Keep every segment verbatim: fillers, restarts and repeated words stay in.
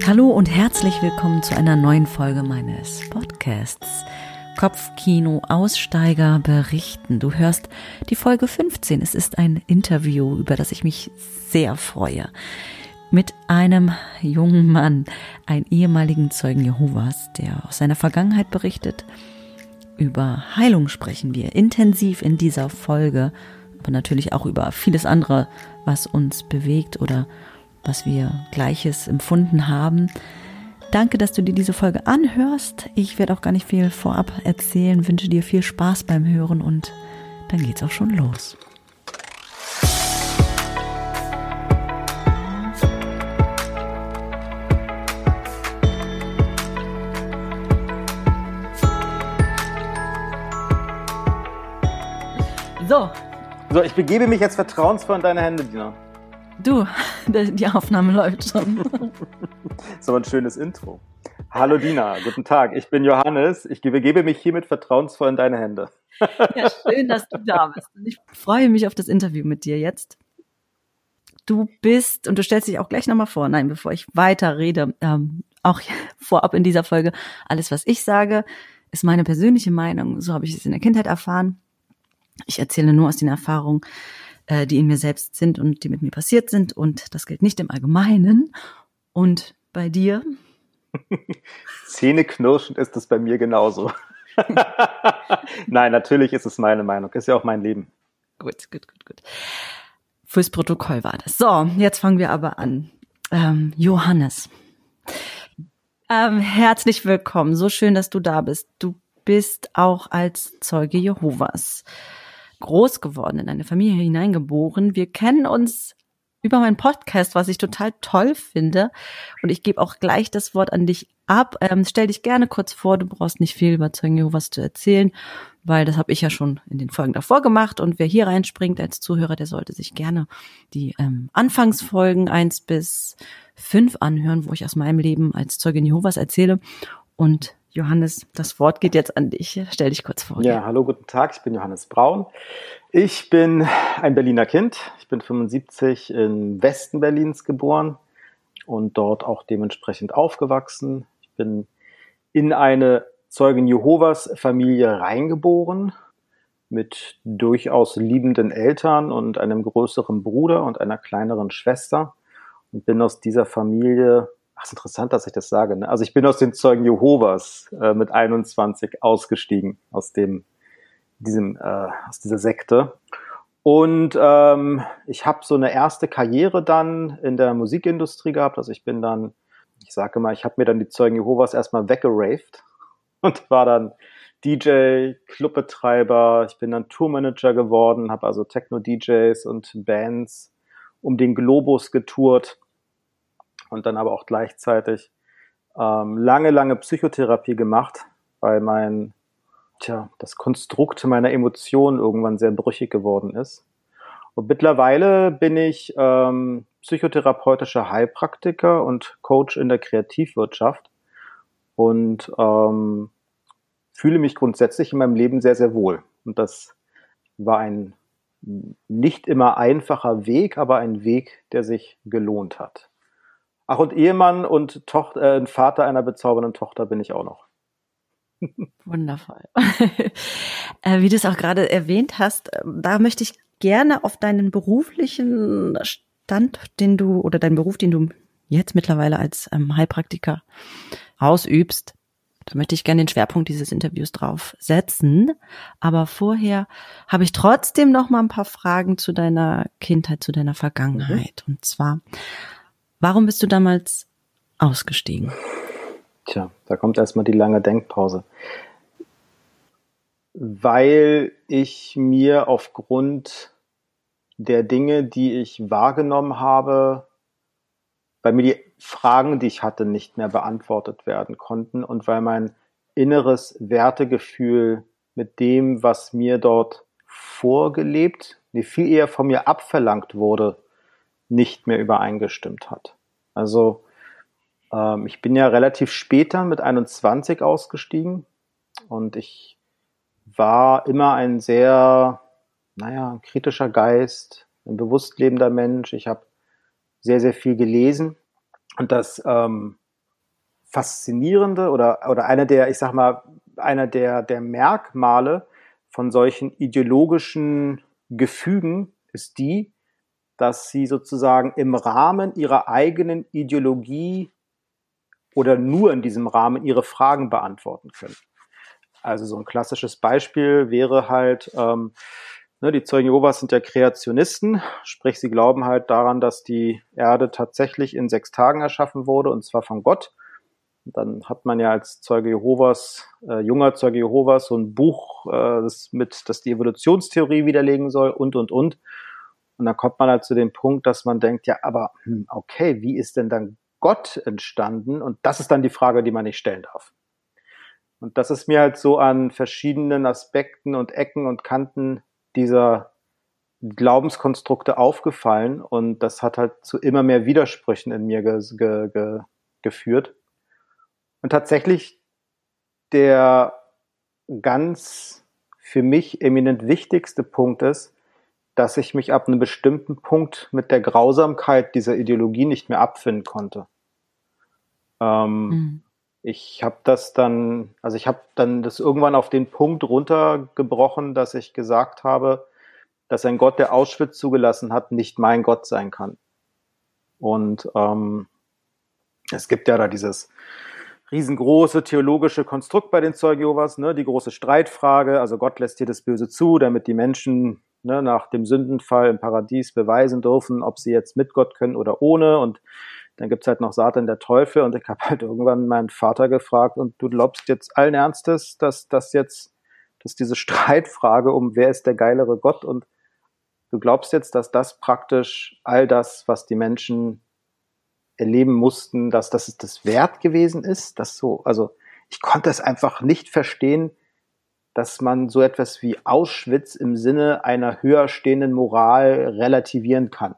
Hallo und herzlich willkommen zu einer neuen Folge meines Podcasts Kopfkino Aussteiger berichten. Du hörst die Folge fünfzehn. Es ist ein Interview, über das ich mich sehr freue. Mit einem jungen Mann, einem ehemaligen Zeugen Jehovas, der aus seiner Vergangenheit berichtet. Über Heilung sprechen wir intensiv in dieser Folge, aber natürlich auch über vieles andere, was uns bewegt oder was wir Gleiches empfunden haben. Danke, dass du dir diese Folge anhörst. Ich werde auch gar nicht viel vorab erzählen, wünsche dir viel Spaß beim Hören und dann geht's auch schon los. So. So, ich begebe mich jetzt vertrauensvoll in deine Hände, Dina. Du, die Aufnahme läuft schon. So ein schönes Intro. Hallo Dina, guten Tag, ich bin Johannes. Ich begebe mich hiermit vertrauensvoll in deine Hände. Ja, schön, dass du da bist. Und ich freue mich auf das Interview mit dir jetzt. Du bist, und du stellst dich auch gleich nochmal vor, nein, bevor ich weiter rede, ähm, auch vorab in dieser Folge, alles, was ich sage, ist meine persönliche Meinung. So habe ich es in der Kindheit erfahren. Ich erzähle nur aus den Erfahrungen, die in mir selbst sind und die mit mir passiert sind. Und das gilt nicht im Allgemeinen. Und bei dir? Zähneknirschend ist es bei mir genauso. Nein, natürlich ist es meine Meinung. Ist ja auch mein Leben. Gut, gut, gut, gut. Fürs Protokoll war das. So, jetzt fangen wir aber an. Ähm, Johannes, ähm, herzlich willkommen. So schön, dass du da bist. Du bist auch als Zeuge Jehovas groß geworden, in eine Familie hineingeboren. Wir kennen uns über meinen Podcast, was ich total toll finde. Und ich gebe auch gleich das Wort an dich ab. Ähm, stell dich gerne kurz vor, du brauchst nicht viel über Zeugen Jehovas zu erzählen, weil das habe ich ja schon in den Folgen davor gemacht. Und wer hier reinspringt als Zuhörer, der sollte sich gerne die ähm, Anfangsfolgen eins bis fünf anhören, wo ich aus meinem Leben als Zeugin Jehovas erzähle. Und Johannes, das Wort geht jetzt an dich. Stell dich kurz vor. Ja, hallo, guten Tag. Ich bin Johannes Braun. Ich bin ein Berliner Kind. Ich bin fünfundsiebzig im Westen Berlins geboren und dort auch dementsprechend aufgewachsen. Ich bin in eine Zeugen Jehovas Familie reingeboren mit durchaus liebenden Eltern und einem größeren Bruder und einer kleineren Schwester und bin aus dieser Familie. Ach, ist interessant, dass ich das sage. Ne? Also ich bin aus den Zeugen Jehovas äh, mit einundzwanzig ausgestiegen aus dem, diesem, äh, aus dieser Sekte. Und ähm, ich habe so eine erste Karriere dann in der Musikindustrie gehabt. Also ich bin dann, ich sage mal, ich habe mir dann die Zeugen Jehovas erstmal weggeraved und war dann D J, Clubbetreiber. Ich bin dann Tourmanager geworden, habe also Techno-D Js und Bands um den Globus getourt. Und dann aber auch gleichzeitig ähm, lange, lange Psychotherapie gemacht, weil mein, tja, das Konstrukt meiner Emotionen irgendwann sehr brüchig geworden ist. Und mittlerweile bin ich ähm, psychotherapeutischer Heilpraktiker und Coach in der Kreativwirtschaft und ähm, fühle mich grundsätzlich in meinem Leben sehr, sehr wohl. Und das war ein nicht immer einfacher Weg, aber ein Weg, der sich gelohnt hat. Ach, und Ehemann und Tochter, äh, Vater einer bezaubernden Tochter bin ich auch noch. Wundervoll. äh, wie du es auch gerade erwähnt hast, da möchte ich gerne auf deinen beruflichen Stand, den du, oder deinen Beruf, den du jetzt mittlerweile als ähm, Heilpraktiker ausübst, da möchte ich gerne den Schwerpunkt dieses Interviews drauf setzen. Aber vorher habe ich trotzdem noch mal ein paar Fragen zu deiner Kindheit, zu deiner Vergangenheit. Mhm. Und zwar, warum bist du damals ausgestiegen? Tja, da kommt erstmal die lange Denkpause. Weil ich mir aufgrund der Dinge, die ich wahrgenommen habe, weil mir die Fragen, die ich hatte, nicht mehr beantwortet werden konnten und weil mein inneres Wertegefühl mit dem, was mir dort vorgelebt, nee, viel eher von mir abverlangt wurde, nicht mehr übereingestimmt hat. Also ähm, ich bin ja relativ spät dann mit einundzwanzig ausgestiegen und ich war immer ein sehr, naja, kritischer Geist, ein bewusst lebender Mensch. Ich habe sehr, sehr viel gelesen und das ähm, Faszinierende oder, oder einer der, ich sag mal, einer der, der Merkmale von solchen ideologischen Gefügen ist die, dass sie sozusagen im Rahmen ihrer eigenen Ideologie oder nur in diesem Rahmen ihre Fragen beantworten können. Also so ein klassisches Beispiel wäre halt, ähm, ne, die Zeugen Jehovas sind ja Kreationisten, sprich sie glauben halt daran, dass die Erde tatsächlich in sechs Tagen erschaffen wurde und zwar von Gott. Und dann hat man ja als Zeuge Jehovas, äh, junger Zeuge Jehovas, so ein Buch, äh, das mit, das die Evolutionstheorie widerlegen soll und, und, und. Und dann kommt man halt zu dem Punkt, dass man denkt, ja, aber hm, okay, wie ist denn dann Gott entstanden? Und das ist dann die Frage, die man nicht stellen darf. Und das ist mir halt so an verschiedenen Aspekten und Ecken und Kanten dieser Glaubenskonstrukte aufgefallen. Und das hat halt zu immer mehr Widersprüchen in mir ge- ge- ge- geführt. Und tatsächlich der ganz für mich eminent wichtigste Punkt ist, dass ich mich ab einem bestimmten Punkt mit der Grausamkeit dieser Ideologie nicht mehr abfinden konnte. Ähm, mhm. Ich habe das dann, also ich habe dann das irgendwann auf den Punkt runtergebrochen, dass ich gesagt habe, dass ein Gott, der Auschwitz zugelassen hat, nicht mein Gott sein kann. Und ähm, es gibt ja da dieses riesengroße theologische Konstrukt bei den Zeugen Jehovas, ne, die große Streitfrage, also Gott lässt hier das Böse zu, damit die Menschen ne, nach dem Sündenfall im Paradies beweisen dürfen, ob sie jetzt mit Gott können oder ohne. Und dann gibt's halt noch Satan, der Teufel. Und ich habe halt irgendwann meinen Vater gefragt, und du glaubst jetzt allen Ernstes, dass das jetzt, dass diese Streitfrage um wer ist der geilere Gott, und du glaubst jetzt, dass das praktisch all das, was die Menschen erleben mussten, dass das das wert gewesen ist, das so, also ich konnte es einfach nicht verstehen, dass man so etwas wie Auschwitz im Sinne einer höher stehenden Moral relativieren kann.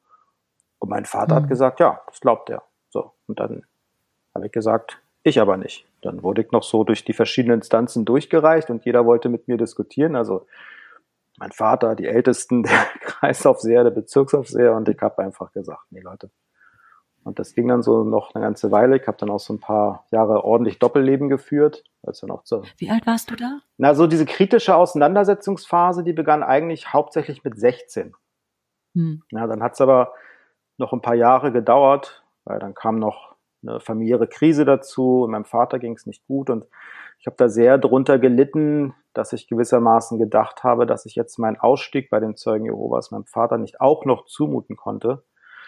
Und mein Vater mhm. hat gesagt, ja, das glaubt er. So, und dann habe ich gesagt, ich aber nicht. Dann wurde ich noch so durch die verschiedenen Instanzen durchgereicht und jeder wollte mit mir diskutieren. Also mein Vater, die Ältesten, der Kreisaufseher, der Bezirksaufseher, und ich habe einfach gesagt, nee Leute. Und das ging dann so noch eine ganze Weile. Ich habe dann auch so ein paar Jahre ordentlich Doppelleben geführt. Als dann auch so, Wie alt warst du da? Na, so diese kritische Auseinandersetzungsphase, die begann eigentlich hauptsächlich mit sechzehn. Hm. Ja, dann hat's aber noch ein paar Jahre gedauert, weil dann kam noch eine familiäre Krise dazu. Und meinem Vater ging's nicht gut. Und ich habe da sehr drunter gelitten, dass ich gewissermaßen gedacht habe, dass ich jetzt meinen Ausstieg bei den Zeugen Jehovas meinem Vater nicht auch noch zumuten konnte.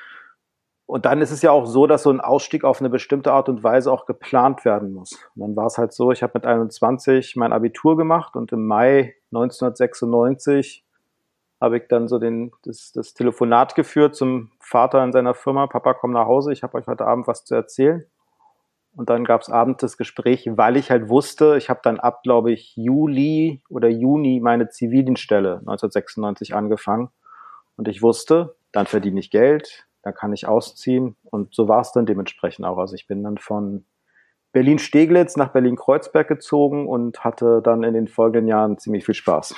Und dann ist es ja auch so, dass so ein Ausstieg auf eine bestimmte Art und Weise auch geplant werden muss. Und dann war es halt so, ich habe mit einundzwanzig mein Abitur gemacht und im Mai neunzehnhundertsechsundneunzig habe ich dann so den, das, das Telefonat geführt zum Vater in seiner Firma. Papa, komm nach Hause, ich habe euch heute Abend was zu erzählen. Und dann gab es abends das Gespräch, weil ich halt wusste, ich habe dann ab, glaube ich, Juli oder Juni meine Zivildienststelle neunzehnhundertsechsundneunzig angefangen. Und ich wusste, dann verdiene ich Geld, dann kann ich ausziehen, und so war es dann dementsprechend auch. Also ich bin dann von Berlin-Steglitz nach Berlin-Kreuzberg gezogen und hatte dann in den folgenden Jahren ziemlich viel Spaß.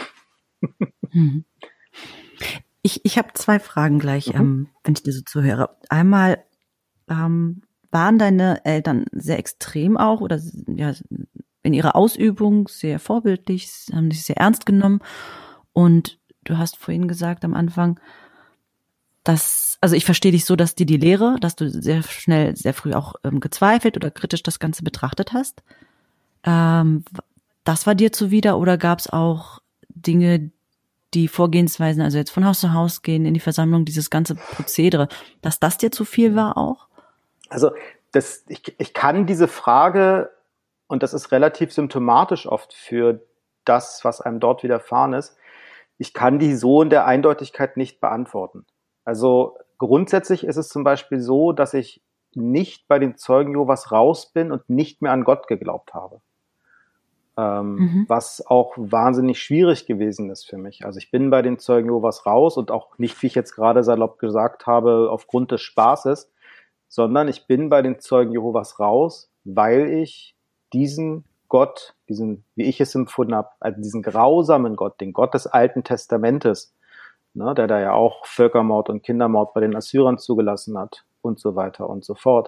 Ich, ich habe zwei Fragen gleich, mhm. ähm, wenn ich dir so zuhöre. Einmal, ähm, waren deine Eltern sehr extrem auch oder ja, in ihrer Ausübung sehr vorbildlich, haben dich sehr ernst genommen? Und du hast vorhin gesagt am Anfang, dass, also ich verstehe dich so, dass dir die Lehre, dass du sehr schnell, sehr früh auch ähm, gezweifelt oder kritisch das Ganze betrachtet hast. Ähm, das war dir zuwider, oder gab es auch Dinge, die Vorgehensweisen, also jetzt von Haus zu Haus gehen, in die Versammlung, dieses ganze Prozedere, dass das dir zu viel war auch? Also das, ich, ich kann diese Frage, und das ist relativ symptomatisch oft für das, was einem dort widerfahren ist, ich kann die so in der Eindeutigkeit nicht beantworten. Also grundsätzlich ist es zum Beispiel so, dass ich nicht bei den Zeugen Jehovas raus bin und nicht mehr an Gott geglaubt habe. Ähm, mhm. Was auch wahnsinnig schwierig gewesen ist für mich. Also ich bin bei den Zeugen Jehovas raus und auch nicht, wie ich jetzt gerade salopp gesagt habe, aufgrund des Spaßes, sondern ich bin bei den Zeugen Jehovas raus, weil ich diesen Gott, diesen, wie ich es empfunden habe, also diesen grausamen Gott, den Gott des Alten Testamentes, ne, der da ja auch Völkermord und Kindermord bei den Assyrern zugelassen hat und so weiter und so fort,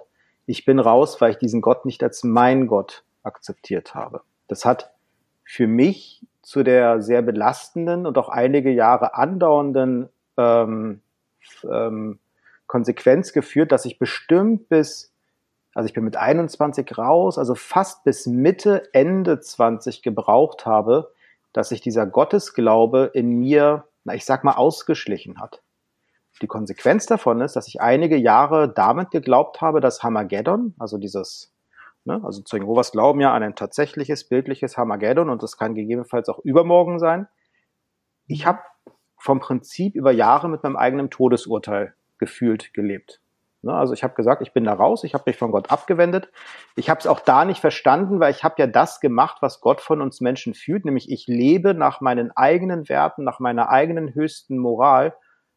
Ich bin raus, weil ich diesen Gott nicht als mein Gott akzeptiert habe. Das hat für mich zu der sehr belastenden und auch einige Jahre andauernden ähm, ähm, Konsequenz geführt, dass ich bestimmt bis, also ich bin mit einundzwanzig raus, also fast bis Mitte, Ende zwanzig gebraucht habe, dass sich dieser Gottesglaube in mir, na ich sag mal, ausgeschlichen hat. Die Konsequenz davon ist, dass ich einige Jahre damit geglaubt habe, dass Hamageddon, also dieses, ne, also zu Jehovas glauben ja an ein tatsächliches, bildliches Hamageddon und das kann gegebenenfalls auch übermorgen sein. Ich habe vom Prinzip über Jahre mit meinem eigenen Todesurteil gefühlt gelebt. Ne, also ich habe gesagt, ich bin da raus, ich habe mich von Gott abgewendet. Ich habe es auch da nicht verstanden, weil ich habe ja das gemacht, was Gott von uns Menschen fühlt, nämlich ich lebe nach meinen eigenen Werten, nach meiner eigenen höchsten Moral,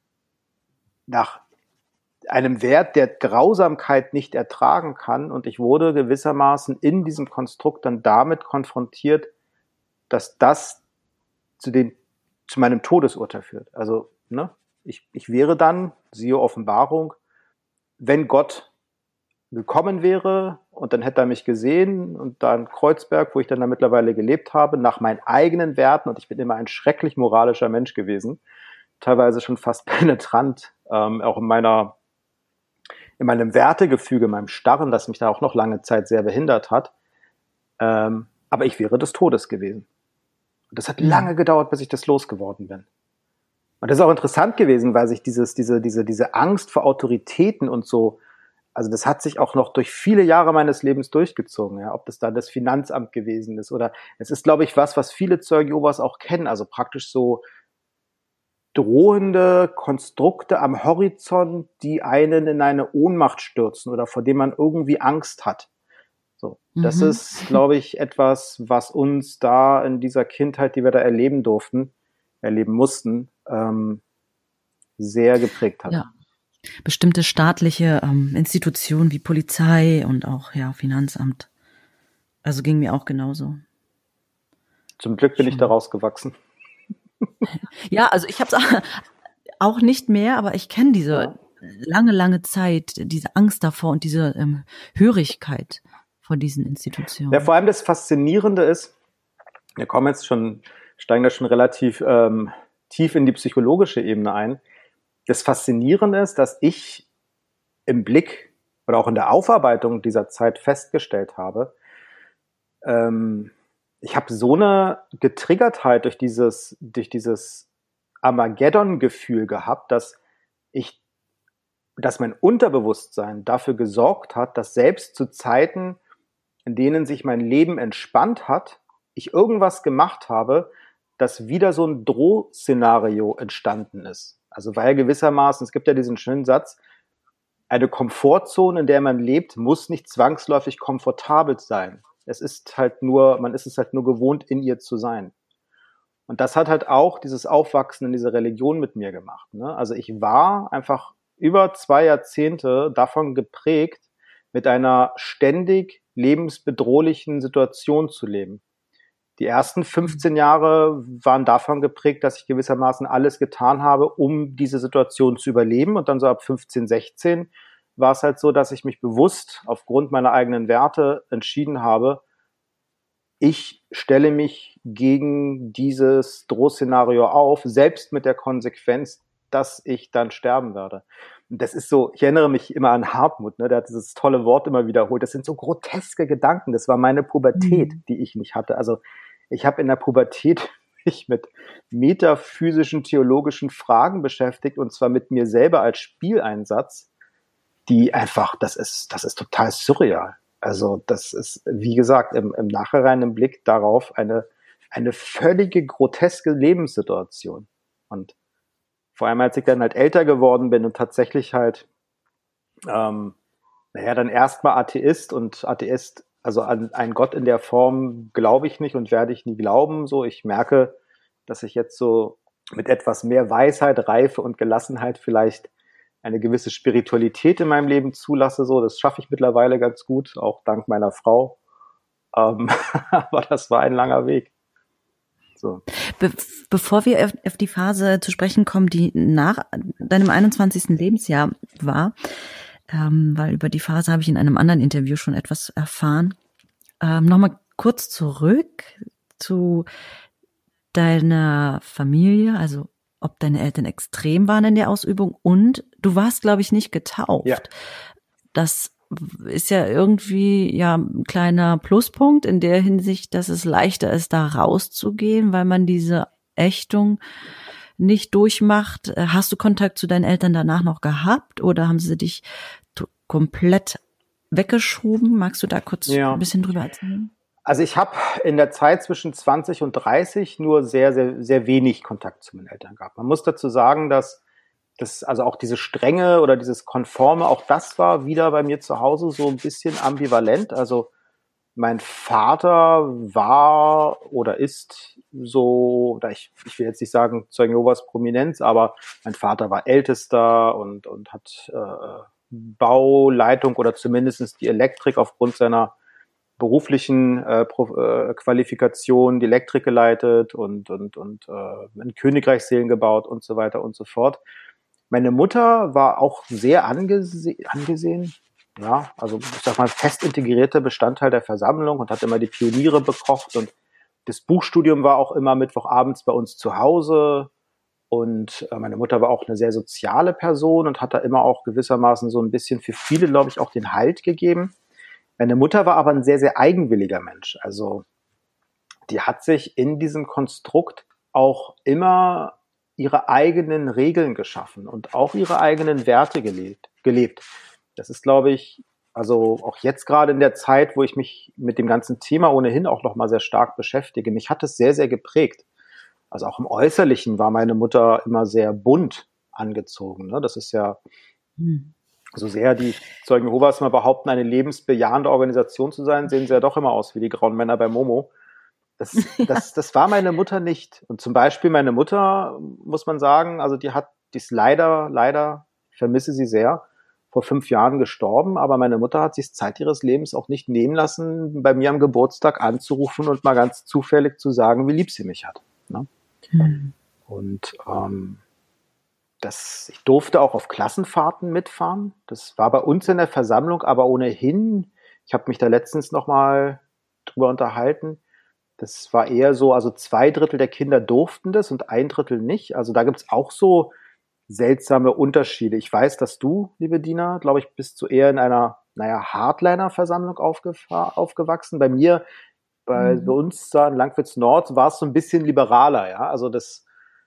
nach einem Wert, der Grausamkeit nicht ertragen kann. Und ich wurde gewissermaßen in diesem Konstrukt dann damit konfrontiert, dass das zu, den, zu meinem Todesurteil führt. Also ne, ich, ich wäre dann, siehe Offenbarung, wenn Gott gekommen wäre und dann hätte er mich gesehen und da in Kreuzberg, wo ich dann da mittlerweile gelebt habe, nach meinen eigenen Werten, und ich bin immer ein schrecklich moralischer Mensch gewesen, teilweise schon fast penetrant, ähm, auch in meiner, in meinem Wertegefüge, meinem Starren, das mich da auch noch lange Zeit sehr behindert hat. Ähm, aber ich wäre des Todes gewesen. Und das hat lange gedauert, bis ich das losgeworden bin. Und das ist auch interessant gewesen, weil sich dieses, diese, diese, diese Angst vor Autoritäten und so, also das hat sich auch noch durch viele Jahre meines Lebens durchgezogen, ja, ob das da das Finanzamt gewesen ist oder es ist, glaube ich, was, was viele Zeugen Jehovas auch kennen, also praktisch so drohende Konstrukte am Horizont, die einen in eine Ohnmacht stürzen oder vor dem man irgendwie Angst hat. So, das mhm. ist, glaube ich, etwas, was uns da in dieser Kindheit, die wir da erleben durften, erleben mussten, ähm, sehr geprägt hat. Ja. Bestimmte staatliche ähm, Institutionen wie Polizei und auch ja Finanzamt. Also ging mir auch genauso. Zum Glück bin Schon. ich da rausgewachsen. Ja, also ich habe es auch nicht mehr, aber ich kenne diese ja. lange, lange Zeit, diese Angst davor und diese ähm, Hörigkeit vor diesen Institutionen. Ja, vor allem das Faszinierende ist, wir kommen jetzt schon, steigen da schon relativ ähm, tief in die psychologische Ebene ein. Das Faszinierende ist, dass ich im Blick oder auch in der Aufarbeitung dieser Zeit festgestellt habe, ähm, ich habe so eine Getriggertheit durch dieses, durch dieses Armageddon-Gefühl gehabt, dass ich, dass mein Unterbewusstsein dafür gesorgt hat, dass selbst zu Zeiten, in denen sich mein Leben entspannt hat, ich irgendwas gemacht habe, dass wieder so ein Drohszenario entstanden ist. Also weil gewissermaßen, es gibt ja diesen schönen Satz, eine Komfortzone, in der man lebt, muss nicht zwangsläufig komfortabel sein. Es ist halt nur, man ist es halt nur gewohnt, in ihr zu sein. Und das hat halt auch dieses Aufwachsen in dieser Religion mit mir gemacht. Ne? Also ich war einfach über zwei Jahrzehnte davon geprägt, mit einer ständig lebensbedrohlichen Situation zu leben. Die ersten fünfzehn Jahre waren davon geprägt, dass ich gewissermaßen alles getan habe, um diese Situation zu überleben. Und dann so ab fünfzehn, sechzehn war es halt so, dass ich mich bewusst aufgrund meiner eigenen Werte entschieden habe, ich stelle mich gegen dieses Drohszenario auf, selbst mit der Konsequenz, dass ich dann sterben werde. Und das ist so, ich erinnere mich immer an Hartmut, ne, der hat dieses tolle Wort immer wiederholt. Das sind so groteske Gedanken. Das war meine Pubertät, mhm. die ich nicht hatte. Also ich habe in der Pubertät mich mit metaphysischen, theologischen Fragen beschäftigt und zwar mit mir selber als Spieleinsatz, die einfach, das ist, das ist total surreal. Also das ist, wie gesagt, im, im nachhinein Blick darauf eine, eine völlige groteske Lebenssituation. Und vor allem, als ich dann halt älter geworden bin und tatsächlich halt, ähm, naja, dann erstmal Atheist und Atheist, also an einen Gott in der Form glaube ich nicht und werde ich nie glauben. So, ich merke, dass ich jetzt so mit etwas mehr Weisheit, Reife und Gelassenheit vielleicht eine gewisse Spiritualität in meinem Leben zulasse. So, das schaffe ich mittlerweile ganz gut, auch dank meiner Frau. Ähm, aber das war ein langer Weg. So. Be- bevor wir auf, auf die Phase zu sprechen kommen, die nach deinem einundzwanzigsten Lebensjahr war, ähm, weil über die Phase habe ich in einem anderen Interview schon etwas erfahren. Ähm, Nochmal kurz zurück zu deiner Familie, also ob deine Eltern extrem waren in der Ausübung und du warst, glaube ich, nicht getauft. Ja. Das ist ja irgendwie ja ein kleiner Pluspunkt in der Hinsicht, dass es leichter ist, da rauszugehen, weil man diese Ächtung nicht durchmacht. Hast du Kontakt zu deinen Eltern danach noch gehabt oder haben sie dich t- komplett weggeschoben? Magst du da kurz Ja. ein bisschen drüber erzählen? Also ich habe in der Zeit zwischen zwanzig und dreißig nur sehr, sehr, sehr wenig Kontakt zu meinen Eltern gehabt. Man muss dazu sagen, dass das, also auch diese Strenge oder dieses Konforme, auch das war wieder bei mir zu Hause so ein bisschen ambivalent. Also mein Vater war oder ist so, oder ich, ich will jetzt nicht sagen Zeugen Jehovas Prominenz, aber mein Vater war Ältester und, und hat äh, Bauleitung oder zumindest die Elektrik aufgrund seiner beruflichen äh, Pro, äh, Qualifikation, die Elektrik geleitet und, und, und äh, in Königreichsseelen gebaut und so weiter und so fort. Meine Mutter war auch sehr angese- angesehen, ja, also ich sag mal fest integrierter Bestandteil der Versammlung und hat immer die Pioniere bekocht und das Buchstudium war auch immer Mittwochabends bei uns zu Hause und äh, meine Mutter war auch eine sehr soziale Person und hat da immer auch gewissermaßen so ein bisschen für viele, glaube ich, auch den Halt gegeben. Meine Mutter war aber ein sehr, sehr eigenwilliger Mensch, also die hat sich in diesem Konstrukt auch immer ihre eigenen Regeln geschaffen und auch ihre eigenen Werte gelebt. gelebt. Das ist, glaube ich, also auch jetzt gerade in der Zeit, wo ich mich mit dem ganzen Thema ohnehin auch noch mal sehr stark beschäftige, mich hat es sehr, sehr geprägt. Also auch im Äußerlichen war meine Mutter immer sehr bunt angezogen. Ne? Das ist ja hm. so sehr die Zeugen Jehovas mal behaupten, eine lebensbejahende Organisation zu sein, sehen sie ja doch immer aus wie die grauen Männer bei Momo. Das, ja. das, das war meine Mutter nicht. Und zum Beispiel meine Mutter, muss man sagen, also die hat, die ist leider, leider, ich vermisse sie sehr, vor fünf Jahren gestorben, aber meine Mutter hat sich Zeit ihres Lebens auch nicht nehmen lassen, bei mir am Geburtstag anzurufen und mal ganz zufällig zu sagen, wie lieb sie mich hat. Ne? Hm. Und ähm, das, ich durfte auch auf Klassenfahrten mitfahren. Das war bei uns in der Versammlung, aber ohnehin, ich habe mich da letztens noch mal drüber unterhalten, das war eher so, also zwei Drittel der Kinder durften das und ein Drittel nicht. Also da gibt's auch so seltsame Unterschiede. Ich weiß, dass du, liebe Dina, glaube ich, bist du eher in einer, naja, Hardliner-Versammlung aufgefa- aufgewachsen. Bei mir, bei, mhm. bei uns da in Langwitz Nord war es so ein bisschen liberaler, ja. Also das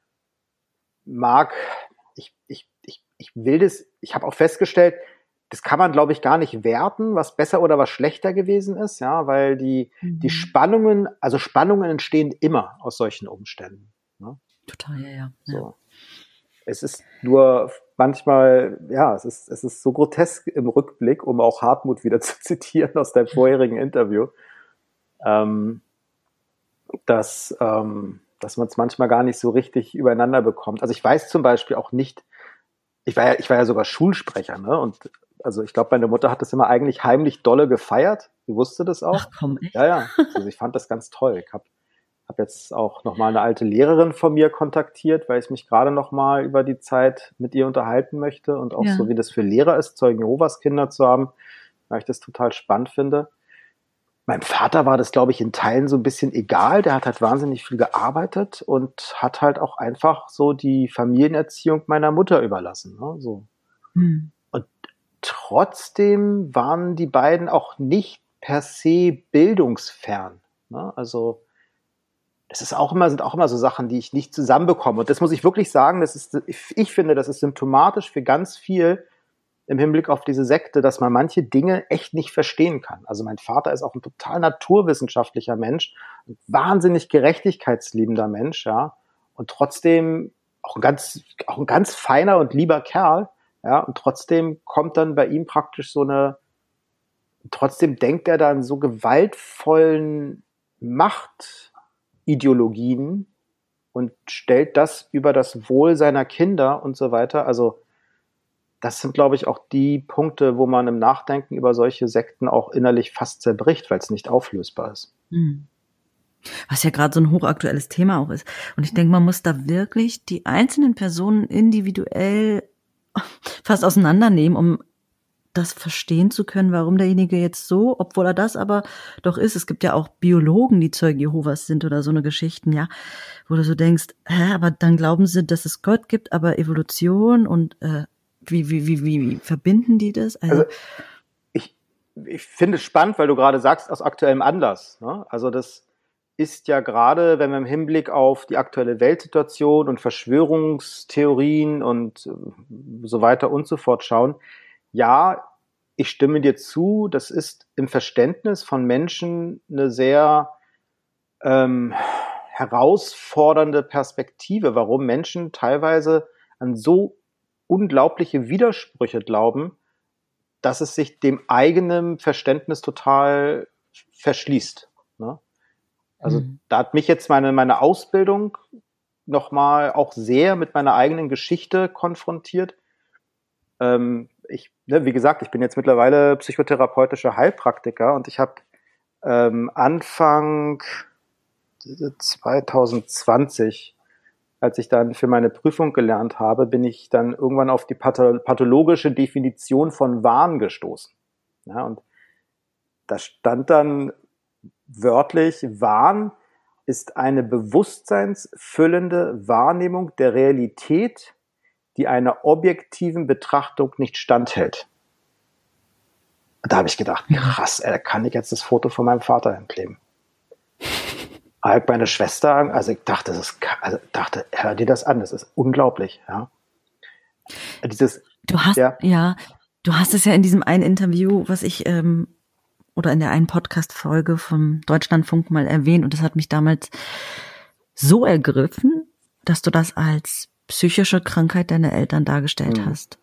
mag, ich, ich, ich, ich will das, ich habe auch festgestellt, das kann man, glaube ich, gar nicht werten, was besser oder was schlechter gewesen ist, ja, weil die, mhm. die Spannungen, also Spannungen entstehen immer aus solchen Umständen. Ne? Total, ja, ja. So. Ja. Es ist nur manchmal, ja, es ist, es ist so grotesk im Rückblick, um auch Hartmut wieder zu zitieren aus deinem vorherigen Interview, ähm, dass, ähm, dass man es manchmal gar nicht so richtig übereinander bekommt. Also ich weiß zum Beispiel auch nicht, ich war ja, ich war ja sogar Schulsprecher, ne, und also ich glaube, meine Mutter hat das immer eigentlich heimlich dolle gefeiert. Sie wusste das auch. Ach komm, echt? Ja, ja. Also ich fand das ganz toll. Ich habe hab jetzt auch nochmal eine alte Lehrerin von mir kontaktiert, weil ich mich gerade nochmal über die Zeit mit ihr unterhalten möchte und auch ja. so, wie das für Lehrer ist, Zeugen Jehovas Kinder zu haben, weil ich das total spannend finde. Meinem Vater war das, glaube ich, in Teilen so ein bisschen egal. Der hat halt wahnsinnig viel gearbeitet und hat halt auch einfach so die Familienerziehung meiner Mutter überlassen. Ne? So. Hm. Trotzdem waren die beiden auch nicht per se bildungsfern. Ne? Also es ist auch immer, sind auch immer so Sachen, die ich nicht zusammenbekomme. Und das muss ich wirklich sagen, das ist, ich finde, das ist symptomatisch für ganz viel im Hinblick auf diese Sekte, dass man manche Dinge echt nicht verstehen kann. Also mein Vater ist auch ein total naturwissenschaftlicher Mensch, ein wahnsinnig gerechtigkeitsliebender Mensch, ja, und trotzdem auch ein ganz, auch ein ganz feiner und lieber Kerl. Ja, und trotzdem kommt dann bei ihm praktisch so eine, trotzdem denkt er dann so gewaltvollen Machtideologien und stellt das über das Wohl seiner Kinder und so weiter. Also das sind, glaube ich, auch die Punkte, wo man im Nachdenken über solche Sekten auch innerlich fast zerbricht, weil es nicht auflösbar ist. Hm. Was ja gerade so ein hochaktuelles Thema auch ist. Und ich denke, man muss da wirklich die einzelnen Personen individuell fast auseinandernehmen, um das verstehen zu können, warum derjenige jetzt so, obwohl er das aber doch ist. Es gibt ja auch Biologen, die Zeugen Jehovas sind oder so eine Geschichten, ja, wo du so denkst, hä, aber dann glauben sie, dass es Gott gibt, aber Evolution und äh, wie, wie, wie, wie, wie verbinden die das? Also, Also ich, ich finde es spannend, weil du gerade sagst, aus aktuellem Anlass. Ne? Also das ist ja gerade, wenn wir im Hinblick auf die aktuelle Weltsituation und Verschwörungstheorien und so weiter und so fort schauen, ja, ich stimme dir zu, das ist im Verständnis von Menschen eine sehr ähm, herausfordernde Perspektive, warum Menschen teilweise an so unglaubliche Widersprüche glauben, dass es sich dem eigenen Verständnis total verschließt. Ne? Also mhm. da hat mich jetzt meine, meine Ausbildung nochmal auch sehr mit meiner eigenen Geschichte konfrontiert. Ähm, ich, ne, wie gesagt, ich bin jetzt mittlerweile psychotherapeutischer Heilpraktiker und ich habe ähm, Anfang zwanzig zwanzig, als ich dann für meine Prüfung gelernt habe, bin ich dann irgendwann auf die pathologische Definition von Wahn gestoßen. Ja, und da stand dann wörtlich, Wahn ist eine bewusstseinsfüllende Wahrnehmung der Realität, die einer objektiven Betrachtung nicht standhält. Und da habe ich gedacht, krass, ey, da kann ich jetzt das Foto von meinem Vater hinkleben. Aber meine Schwester, also ich dachte, das ist, also ich dachte, hör dir das an, das ist unglaublich, ja. Dieses, du hast, ja, ja, du hast es ja in diesem einen Interview, was ich, ähm, oder in der einen Podcast-Folge vom Deutschlandfunk mal erwähnt, und das hat mich damals so ergriffen, dass du das als psychische Krankheit deiner Eltern dargestellt mhm. hast.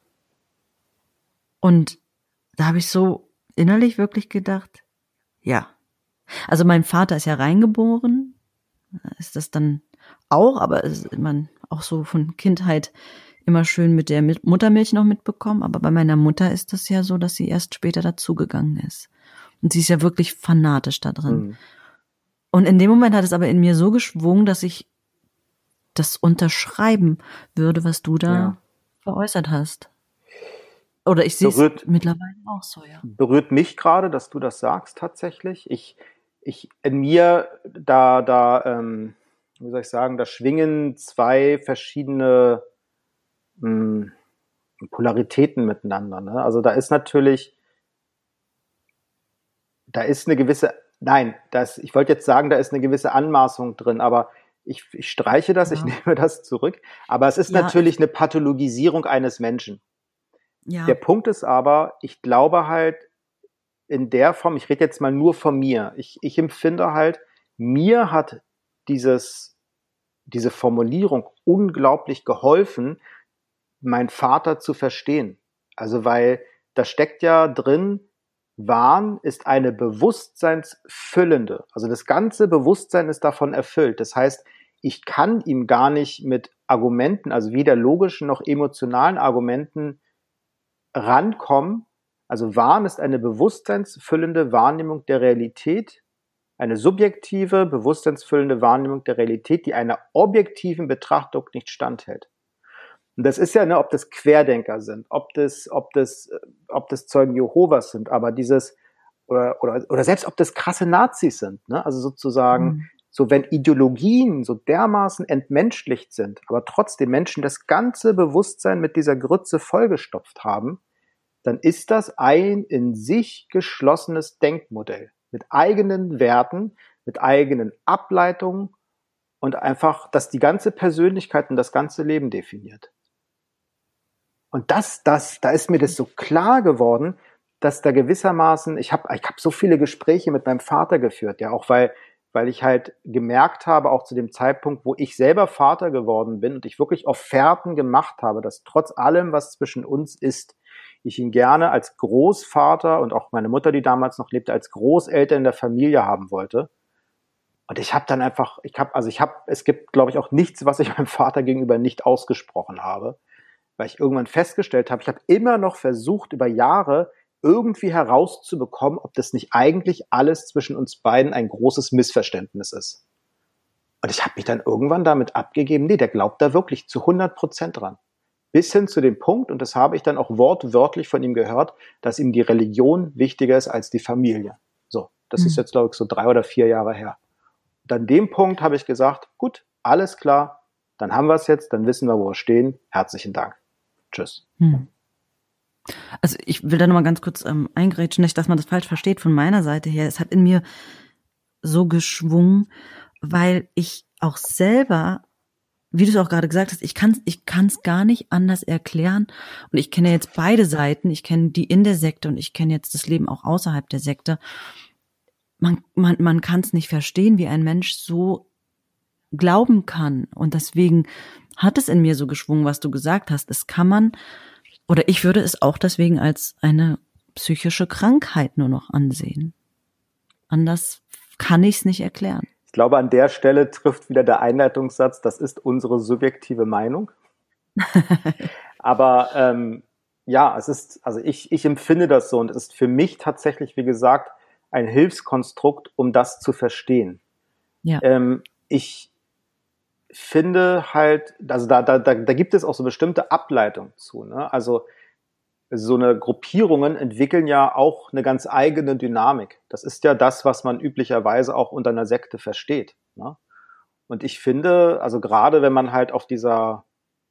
Und da habe ich so innerlich wirklich gedacht, ja. Also mein Vater ist ja reingeboren, ist das dann auch, aber ist man auch so von Kindheit immer schön mit der Muttermilch noch mitbekommen. Aber bei meiner Mutter ist das ja so, dass sie erst später dazugegangen ist. Und sie ist ja wirklich fanatisch da drin. Mhm. Und in dem Moment hat es aber in mir so geschwungen, dass ich das unterschreiben würde, was du da ja. veräußert hast. Oder ich sehe es mittlerweile auch so, ja. Berührt mich gerade, dass du das sagst tatsächlich. Ich, ich in mir, da, da, ähm, wie soll ich sagen, da schwingen zwei verschiedene mh, Polaritäten miteinander. Ne? Also da ist natürlich, da ist eine gewisse, nein, das, ich wollte jetzt sagen, da ist eine gewisse Anmaßung drin, aber ich, ich streiche das, ja. ich nehme das zurück. Aber es ist ja, natürlich eine Pathologisierung eines Menschen. Ja. Der Punkt ist aber, ich glaube halt in der Form, ich rede jetzt mal nur von mir, ich, ich empfinde halt, mir hat dieses, diese Formulierung unglaublich geholfen, meinen Vater zu verstehen. Also weil da steckt ja drin, Wahn ist eine bewusstseinsfüllende, also das ganze Bewusstsein ist davon erfüllt. Das heißt, ich kann ihm gar nicht mit Argumenten, also weder logischen noch emotionalen Argumenten rankommen. Also Wahn ist eine bewusstseinsfüllende Wahrnehmung der Realität, eine subjektive, bewusstseinsfüllende Wahrnehmung der Realität, die einer objektiven Betrachtung nicht standhält. Und das ist ja, ne, ob das Querdenker sind, ob das, ob das, ob das Zeugen Jehovas sind, aber dieses, oder, oder, oder selbst ob das krasse Nazis sind, ne, also sozusagen, mhm. so wenn Ideologien so dermaßen entmenschlicht sind, aber trotzdem Menschen das ganze Bewusstsein mit dieser Grütze vollgestopft haben, dann ist das ein in sich geschlossenes Denkmodell mit eigenen Werten, mit eigenen Ableitungen und einfach, das die ganze Persönlichkeit und das ganze Leben definiert. Und das, das, da ist mir das so klar geworden, dass da gewissermaßen, ich habe ich hab so viele Gespräche mit meinem Vater geführt, ja, auch weil, weil ich halt gemerkt habe, auch zu dem Zeitpunkt, wo ich selber Vater geworden bin und ich wirklich Offerten gemacht habe, dass trotz allem, was zwischen uns ist, ich ihn gerne als Großvater und auch meine Mutter, die damals noch lebte, als Großeltern in der Familie haben wollte. Und ich habe dann einfach, ich habe, also ich habe, es gibt, glaube ich, auch nichts, was ich meinem Vater gegenüber nicht ausgesprochen habe, weil ich irgendwann festgestellt habe, ich habe immer noch versucht, über Jahre irgendwie herauszubekommen, ob das nicht eigentlich alles zwischen uns beiden ein großes Missverständnis ist. Und ich habe mich dann irgendwann damit abgegeben, nee, der glaubt da wirklich zu hundert Prozent dran. bis hin zu dem Punkt, und das habe ich dann auch wortwörtlich von ihm gehört, dass ihm die Religion wichtiger ist als die Familie. So, das mhm. ist jetzt, glaube ich, so drei oder vier Jahre her. Und an dem Punkt habe ich gesagt, gut, alles klar, dann haben wir es jetzt, dann wissen wir, wo wir stehen. Herzlichen Dank. Tschüss. Mhm. Also ich will da nochmal ganz kurz ähm, eingrätschen, nicht, dass man das falsch versteht von meiner Seite her. Es hat in mir so geschwungen, weil ich auch selber, wie du es auch gerade gesagt hast, ich kann es ich kann's gar nicht anders erklären. Und ich kenne jetzt beide Seiten. Ich kenne die in der Sekte und ich kenne jetzt das Leben auch außerhalb der Sekte. Man, man, man kann es nicht verstehen, wie ein Mensch so glauben kann. Und deswegen hat es in mir so geschwungen, was du gesagt hast. Es kann man, oder ich würde es auch deswegen als eine psychische Krankheit nur noch ansehen. Anders kann ich es nicht erklären. Ich glaube, an der Stelle trifft wieder der Einleitungssatz, das ist unsere subjektive Meinung. Aber ähm, ja, es ist, also ich, ich empfinde das so und es ist für mich tatsächlich, wie gesagt, ein Hilfskonstrukt, um das zu verstehen. Ja. Ähm, ich finde halt, also da, da, da, da gibt es auch so bestimmte Ableitungen zu, ne? Also so eine Gruppierungen entwickeln ja auch eine ganz eigene Dynamik. Das ist ja das, was man üblicherweise auch unter einer Sekte versteht, ne? Und ich finde, also gerade wenn man halt auf dieser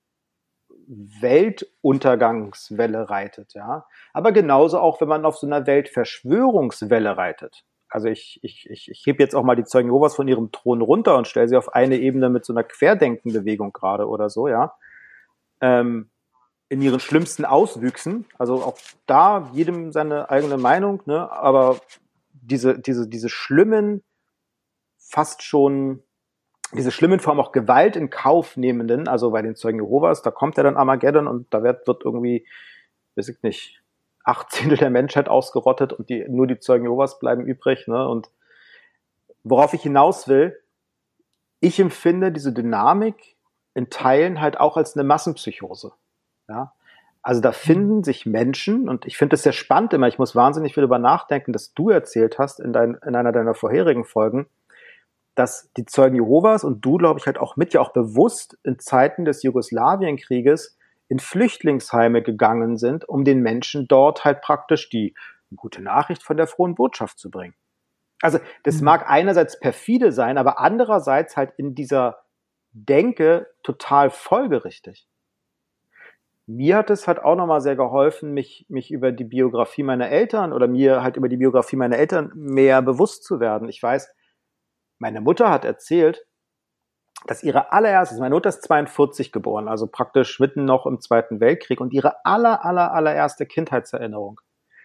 Weltuntergangswelle reitet, ja, aber genauso auch, wenn man auf so einer Weltverschwörungswelle reitet. Also ich, ich, ich, ich hebe jetzt auch mal die Zeugen Jehovas von ihrem Thron runter und stelle sie auf eine Ebene mit so einer Querdenkenbewegung gerade oder so, ja. Ähm, in ihren schlimmsten Auswüchsen, also auch da jedem seine eigene Meinung, ne, aber diese, diese, diese schlimmen, fast schon, diese schlimmen Form auch Gewalt in Kauf nehmenden, also bei den Zeugen Jehovas, da kommt ja dann Armageddon und da wird, wird irgendwie, weiß ich nicht, acht Zehntel der Menschheit ausgerottet und die, nur die Zeugen Jehovas bleiben übrig, ne, und worauf ich hinaus will, ich empfinde diese Dynamik in Teilen halt auch als eine Massenpsychose. Ja, also da finden sich Menschen, und ich finde es sehr spannend immer, ich muss wahnsinnig viel darüber nachdenken, dass du erzählt hast in, dein, in einer deiner vorherigen Folgen, dass die Zeugen Jehovas und du, glaube ich, halt auch mit ja auch bewusst in Zeiten des Jugoslawienkrieges in Flüchtlingsheime gegangen sind, um den Menschen dort halt praktisch die gute Nachricht von der frohen Botschaft zu bringen. Also das mhm. mag einerseits perfide sein, aber andererseits halt in dieser Denke total folgerichtig. Mir hat es halt auch nochmal sehr geholfen, mich, mich über die Biografie meiner Eltern oder mir halt über die Biografie meiner Eltern mehr bewusst zu werden. Ich weiß, meine Mutter hat erzählt, dass ihre allererste, meine Mutter ist zweiundvierzig geboren, also praktisch mitten noch im Zweiten Weltkrieg, und ihre aller, aller, allererste Kindheitserinnerung,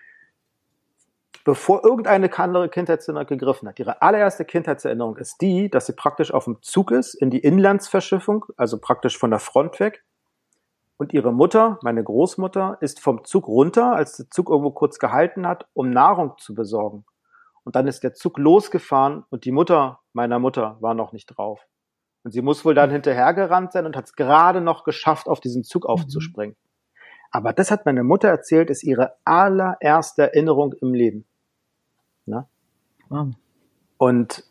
bevor irgendeine andere Kindheitserinnerung gegriffen hat, ihre allererste Kindheitserinnerung ist die, dass sie praktisch auf dem Zug ist, in die Inlandsverschiffung, also praktisch von der Front weg. Und ihre Mutter, meine Großmutter, ist vom Zug runter, als der Zug irgendwo kurz gehalten hat, um Nahrung zu besorgen. Und dann ist der Zug losgefahren und die Mutter meiner Mutter war noch nicht drauf. Und sie muss wohl dann hinterhergerannt sein und hat es gerade noch geschafft, auf diesen Zug aufzuspringen. Aber das hat meine Mutter erzählt, ist ihre allererste Erinnerung im Leben. Ne? Wow. Und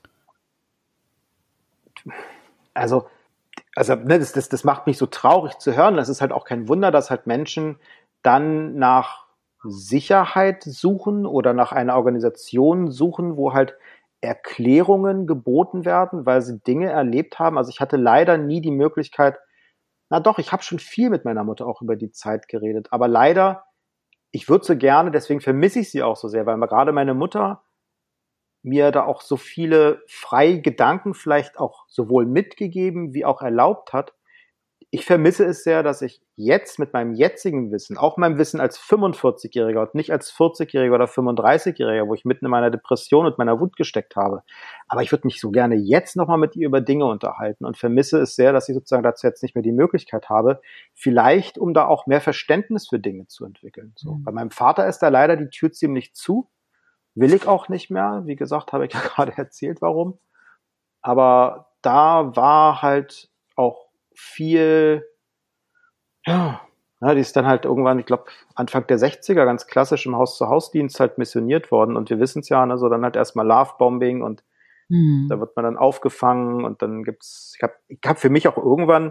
also Also ne, das, das, das macht mich so traurig zu hören. Das ist halt auch kein Wunder, dass halt Menschen dann nach Sicherheit suchen oder nach einer Organisation suchen, wo halt Erklärungen geboten werden, weil sie Dinge erlebt haben. Also ich hatte leider nie die Möglichkeit, na doch, ich habe schon viel mit meiner Mutter auch über die Zeit geredet, aber leider, ich würde so gerne, deswegen vermisse ich sie auch so sehr, weil gerade meine Mutter mir da auch so viele freie Gedanken vielleicht auch sowohl mitgegeben wie auch erlaubt hat. Ich vermisse es sehr, dass ich jetzt mit meinem jetzigen Wissen, auch meinem Wissen als fünfundvierzigjähriger und nicht als vierzigjähriger oder fünfunddreißigjähriger, wo ich mitten in meiner Depression und meiner Wut gesteckt habe, aber ich würde mich so gerne jetzt nochmal mit ihr über Dinge unterhalten und vermisse es sehr, dass ich sozusagen dazu jetzt nicht mehr die Möglichkeit habe, vielleicht um da auch mehr Verständnis für Dinge zu entwickeln. So. Mhm. Bei meinem Vater ist da leider die Tür ziemlich zu. Will ich auch nicht mehr. Wie gesagt, habe ich ja gerade erzählt, warum. Aber da war halt auch viel, ja, ja, die ist dann halt irgendwann, ich glaube, Anfang der sechziger ganz klassisch im Haus-zu-Haus-Dienst halt missioniert worden. Und wir wissen es ja, ne, so dann halt erstmal Love-Bombing und mhm. da wird man dann aufgefangen und dann gibt's, ich habe ich hab für mich auch irgendwann,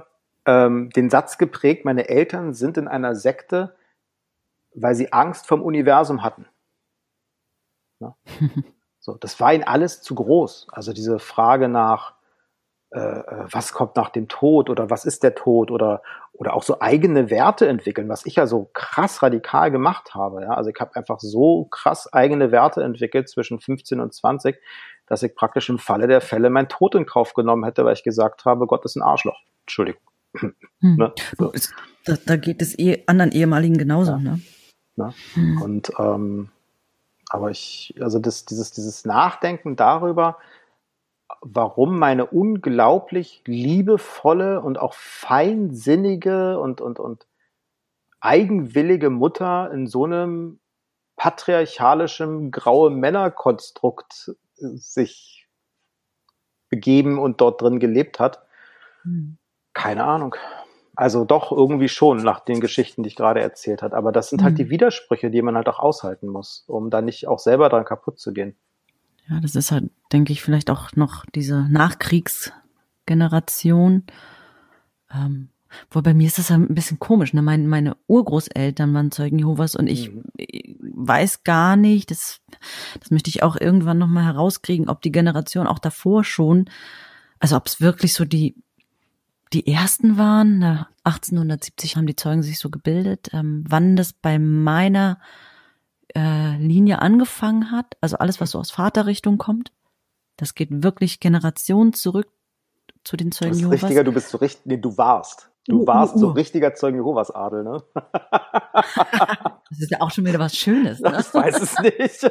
ähm, den Satz geprägt, meine Eltern sind in einer Sekte, weil sie Angst vom Universum hatten. Ja? So, das war ihnen alles zu groß. Also diese Frage nach, äh, was kommt nach dem Tod oder was ist der Tod oder, oder auch so eigene Werte entwickeln, was ich ja so krass radikal gemacht habe. Ja? Also ich habe einfach so krass eigene Werte entwickelt zwischen fünfzehn und zwanzig, dass ich praktisch im Falle der Fälle meinen Tod in Kauf genommen hätte, weil ich gesagt habe, Gott ist ein Arschloch. Entschuldigung. Hm. Ne? So. Da, da geht es eh anderen Ehemaligen genauso, ja. ne? Ne? Hm. Und ähm, aber ich, also das, dieses, dieses Nachdenken darüber, warum meine unglaublich liebevolle und auch feinsinnige und, und, und eigenwillige Mutter in so einem patriarchalischen graue Männerkonstrukt sich begeben und dort drin gelebt hat. Hm. Keine Ahnung. Also doch irgendwie schon nach den Geschichten, die ich gerade erzählt habe. Aber das sind hm. halt die Widersprüche, die man halt auch aushalten muss, um da nicht auch selber dran kaputt zu gehen. Ja, das ist halt, denke ich, vielleicht auch noch diese Nachkriegsgeneration. Ähm, wo bei mir ist das ja ein bisschen komisch, ne? Meine, meine Urgroßeltern waren Zeugen Jehovas und ich mhm. weiß gar nicht, das, das möchte ich auch irgendwann nochmal herauskriegen, ob die Generation auch davor schon, also ob es wirklich so die, die ersten waren, na, achtzehnhundertsiebzig haben die Zeugen sich so gebildet, ähm, wann das bei meiner äh, Linie angefangen hat, also alles, was so aus Vaterrichtung kommt, das geht wirklich Generationen zurück zu den Zeugen Jehovas. Du bist richtiger, du bist so richtig, nee, du warst. Du warst uh, uh, uh. so richtiger Zeugen Jehovas Adel, ne? Das ist ja auch schon wieder was Schönes, ne? Ich weiß es nicht.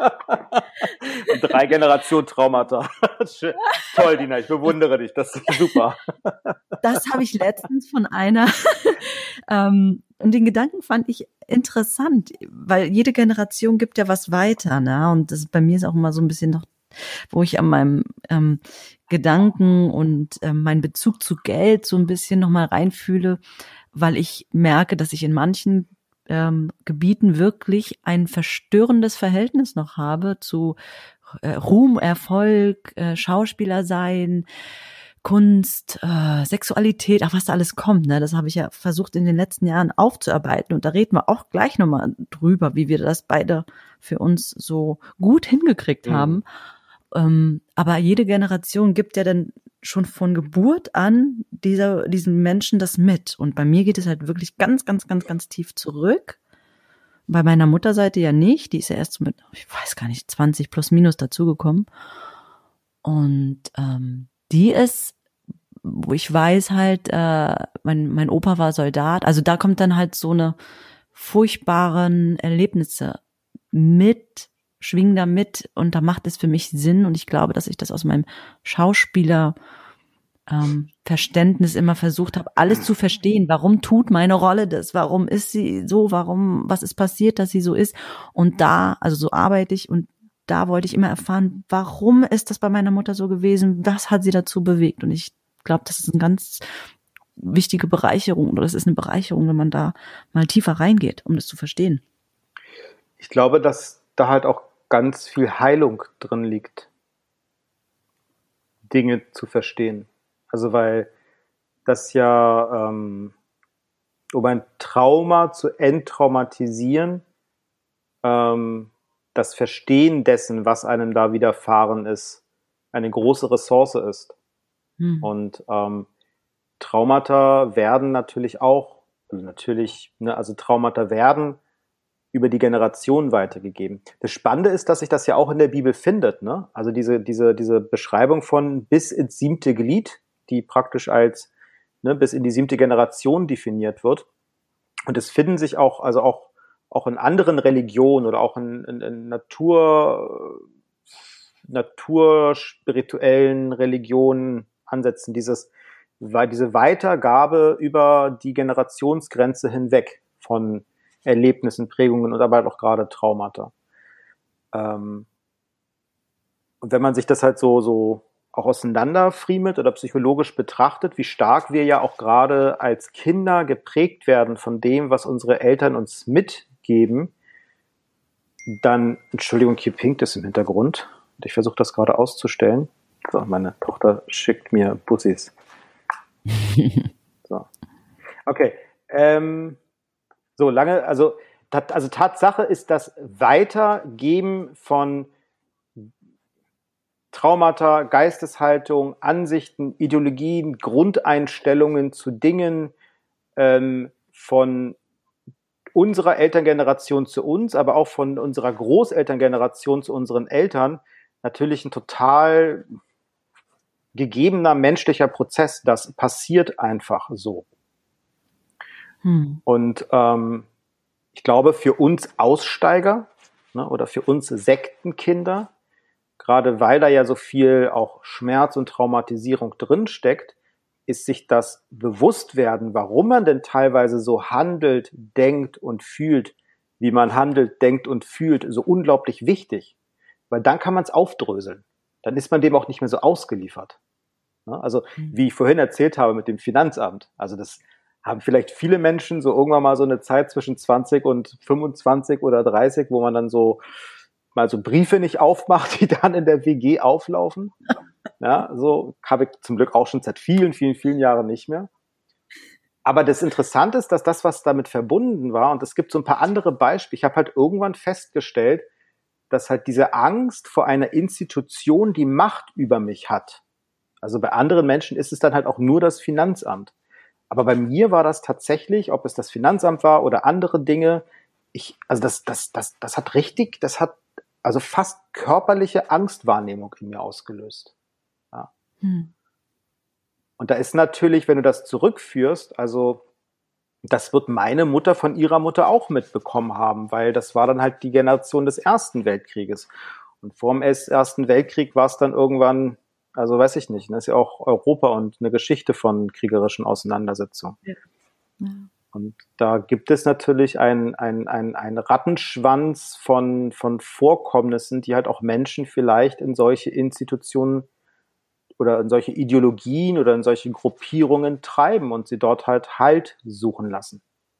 Drei Generationen Traumata. Toll, Dina, ich bewundere dich, das ist super. Das habe ich letztens von einer, ähm, und den Gedanken fand ich interessant, weil jede Generation gibt ja was weiter, ne? Und das bei mir ist auch immer so ein bisschen noch, wo ich an meinem ähm, Gedanken und ähm, meinen Bezug zu Geld so ein bisschen nochmal reinfühle, weil ich merke, dass ich in manchen ähm, Gebieten wirklich ein verstörendes Verhältnis noch habe zu äh, Ruhm, Erfolg, äh, Schauspieler sein, Kunst, äh, Sexualität, ach was da alles kommt, ne? Das habe ich ja versucht in den letzten Jahren aufzuarbeiten und da reden wir auch gleich nochmal drüber, wie wir das beide für uns so gut hingekriegt mhm. haben. Ähm, aber jede Generation gibt ja dann schon von Geburt an dieser, diesen Menschen das mit. Und bei mir geht es halt wirklich ganz, ganz, ganz, ganz tief zurück. Bei meiner Mutterseite ja nicht. Die ist ja erst so mit, ich weiß gar nicht, zwanzig plus minus dazugekommen. Und ähm, die ist, wo ich weiß halt, äh, mein, mein Opa war Soldat. Also da kommt dann halt so eine furchtbaren Erlebnisse mit, schwingen da mit und da macht es für mich Sinn und ich glaube, dass ich das aus meinem Schauspieler ähm, Verständnis immer versucht habe, alles zu verstehen. Warum tut meine Rolle das? Warum ist sie so? Warum, was ist passiert, dass sie so ist? Und da, also so arbeite ich und da wollte ich immer erfahren, warum ist das bei meiner Mutter so gewesen? Was hat sie dazu bewegt? Und ich glaube, das ist eine ganz wichtige Bereicherung oder das ist eine Bereicherung, wenn man da mal tiefer reingeht, um das zu verstehen. Ich glaube, dass da halt auch ganz viel Heilung drin liegt, Dinge zu verstehen. Also weil das ja, ähm, um ein Trauma zu enttraumatisieren, ähm, das Verstehen dessen, was einem da widerfahren ist, eine große Ressource ist. Hm. Und ähm, Traumata werden natürlich auch, also natürlich, ne, also Traumata werden über die Generation weitergegeben. Das Spannende ist, dass sich das ja auch in der Bibel findet, ne? Also diese, diese, diese Beschreibung von bis ins siebte Glied, die praktisch als, ne, bis in die siebte Generation definiert wird. Und es finden sich auch, also auch, auch in anderen Religionen oder auch in, in, in Natur, naturspirituellen Religionen Ansätzen, dieses, diese Weitergabe über die Generationsgrenze hinweg von Erlebnissen, Prägungen und aber halt auch gerade Traumata. Ähm, und wenn man sich das halt so, so auch auseinanderfriemelt oder psychologisch betrachtet, wie stark wir ja auch gerade als Kinder geprägt werden von dem, was unsere Eltern uns mitgeben, dann, Entschuldigung, hier pinkt es im Hintergrund. Ich versuche das gerade auszustellen. So, meine Tochter schickt mir Bussis. So. Okay. Ähm, so lange, also, tat, also Tatsache ist das Weitergeben von Traumata, Geisteshaltung, Ansichten, Ideologien, Grundeinstellungen zu Dingen ähm, von unserer Elterngeneration zu uns, aber auch von unserer Großelterngeneration zu unseren Eltern natürlich ein total gegebener menschlicher Prozess. Das passiert einfach so. Hm. Und ähm, ich glaube, für uns Aussteiger, ne, oder für uns Sektenkinder, gerade weil da ja so viel auch Schmerz und Traumatisierung drinsteckt, ist sich das Bewusstwerden, warum man denn teilweise so handelt, denkt und fühlt, wie man handelt, denkt und fühlt, so unglaublich wichtig. Weil dann kann man es aufdröseln. Dann ist man dem auch nicht mehr so ausgeliefert. Also, wie ich vorhin erzählt habe mit dem Finanzamt. Also, das haben vielleicht viele Menschen so irgendwann mal so eine Zeit zwischen zwanzig und fünfundzwanzig oder dreißig, wo man dann so mal so Briefe nicht aufmacht, die dann in der W G auflaufen. Ja, so habe ich zum Glück auch schon seit vielen, vielen, vielen Jahren nicht mehr. Aber das Interessante ist, dass das, was damit verbunden war, und es gibt so ein paar andere Beispiele, ich habe halt irgendwann festgestellt, dass halt diese Angst vor einer Institution die Macht über mich hat. Also bei anderen Menschen ist es dann halt auch nur das Finanzamt. Aber bei mir war das tatsächlich, ob es das Finanzamt war oder andere Dinge, ich, also das, das, das, das hat richtig, das hat also fast körperliche Angstwahrnehmung in mir ausgelöst. Ja. Hm. Und da ist natürlich, wenn du das zurückführst, also das wird meine Mutter von ihrer Mutter auch mitbekommen haben, weil das war dann halt die Generation des Ersten Weltkrieges. Und vor dem Ersten Weltkrieg war es dann irgendwann, also weiß ich nicht, das ist ja auch Europa und eine Geschichte von kriegerischen Auseinandersetzungen. Ja. Ja. Und da gibt es natürlich einen ein, ein, ein Rattenschwanz von, von Vorkommnissen, die halt auch Menschen vielleicht in solche Institutionen oder in solche Ideologien oder in solche Gruppierungen treiben und sie dort halt Halt suchen lassen.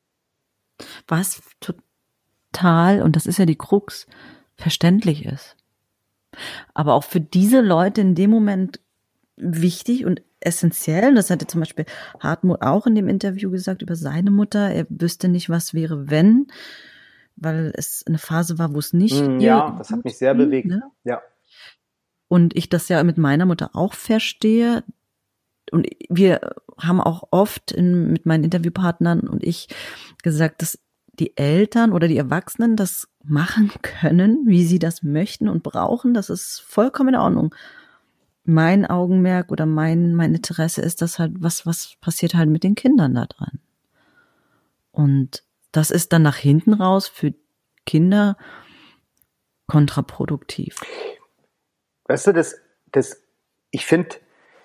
Was total, und das ist ja die Krux, verständlich ist. Aber auch für diese Leute in dem Moment wichtig und essentiell. Das hatte zum Beispiel Hartmut auch in dem Interview gesagt über seine Mutter. Er wüsste nicht, was wäre, wenn, weil es eine Phase war, wo es nicht mm, ja, das hat mich sehr ging, bewegt. Ne? Ja. Und ich das ja mit meiner Mutter auch verstehe. Und wir haben auch oft in, mit meinen Interviewpartnern und ich gesagt, dass die Eltern oder die Erwachsenen das machen können, wie sie das möchten und brauchen. Das ist vollkommen in Ordnung. Mein Augenmerk oder mein, mein Interesse ist das halt, was, was passiert halt mit den Kindern da dran. Und das ist dann nach hinten raus für Kinder kontraproduktiv. Weißt du, das, das, ich finde,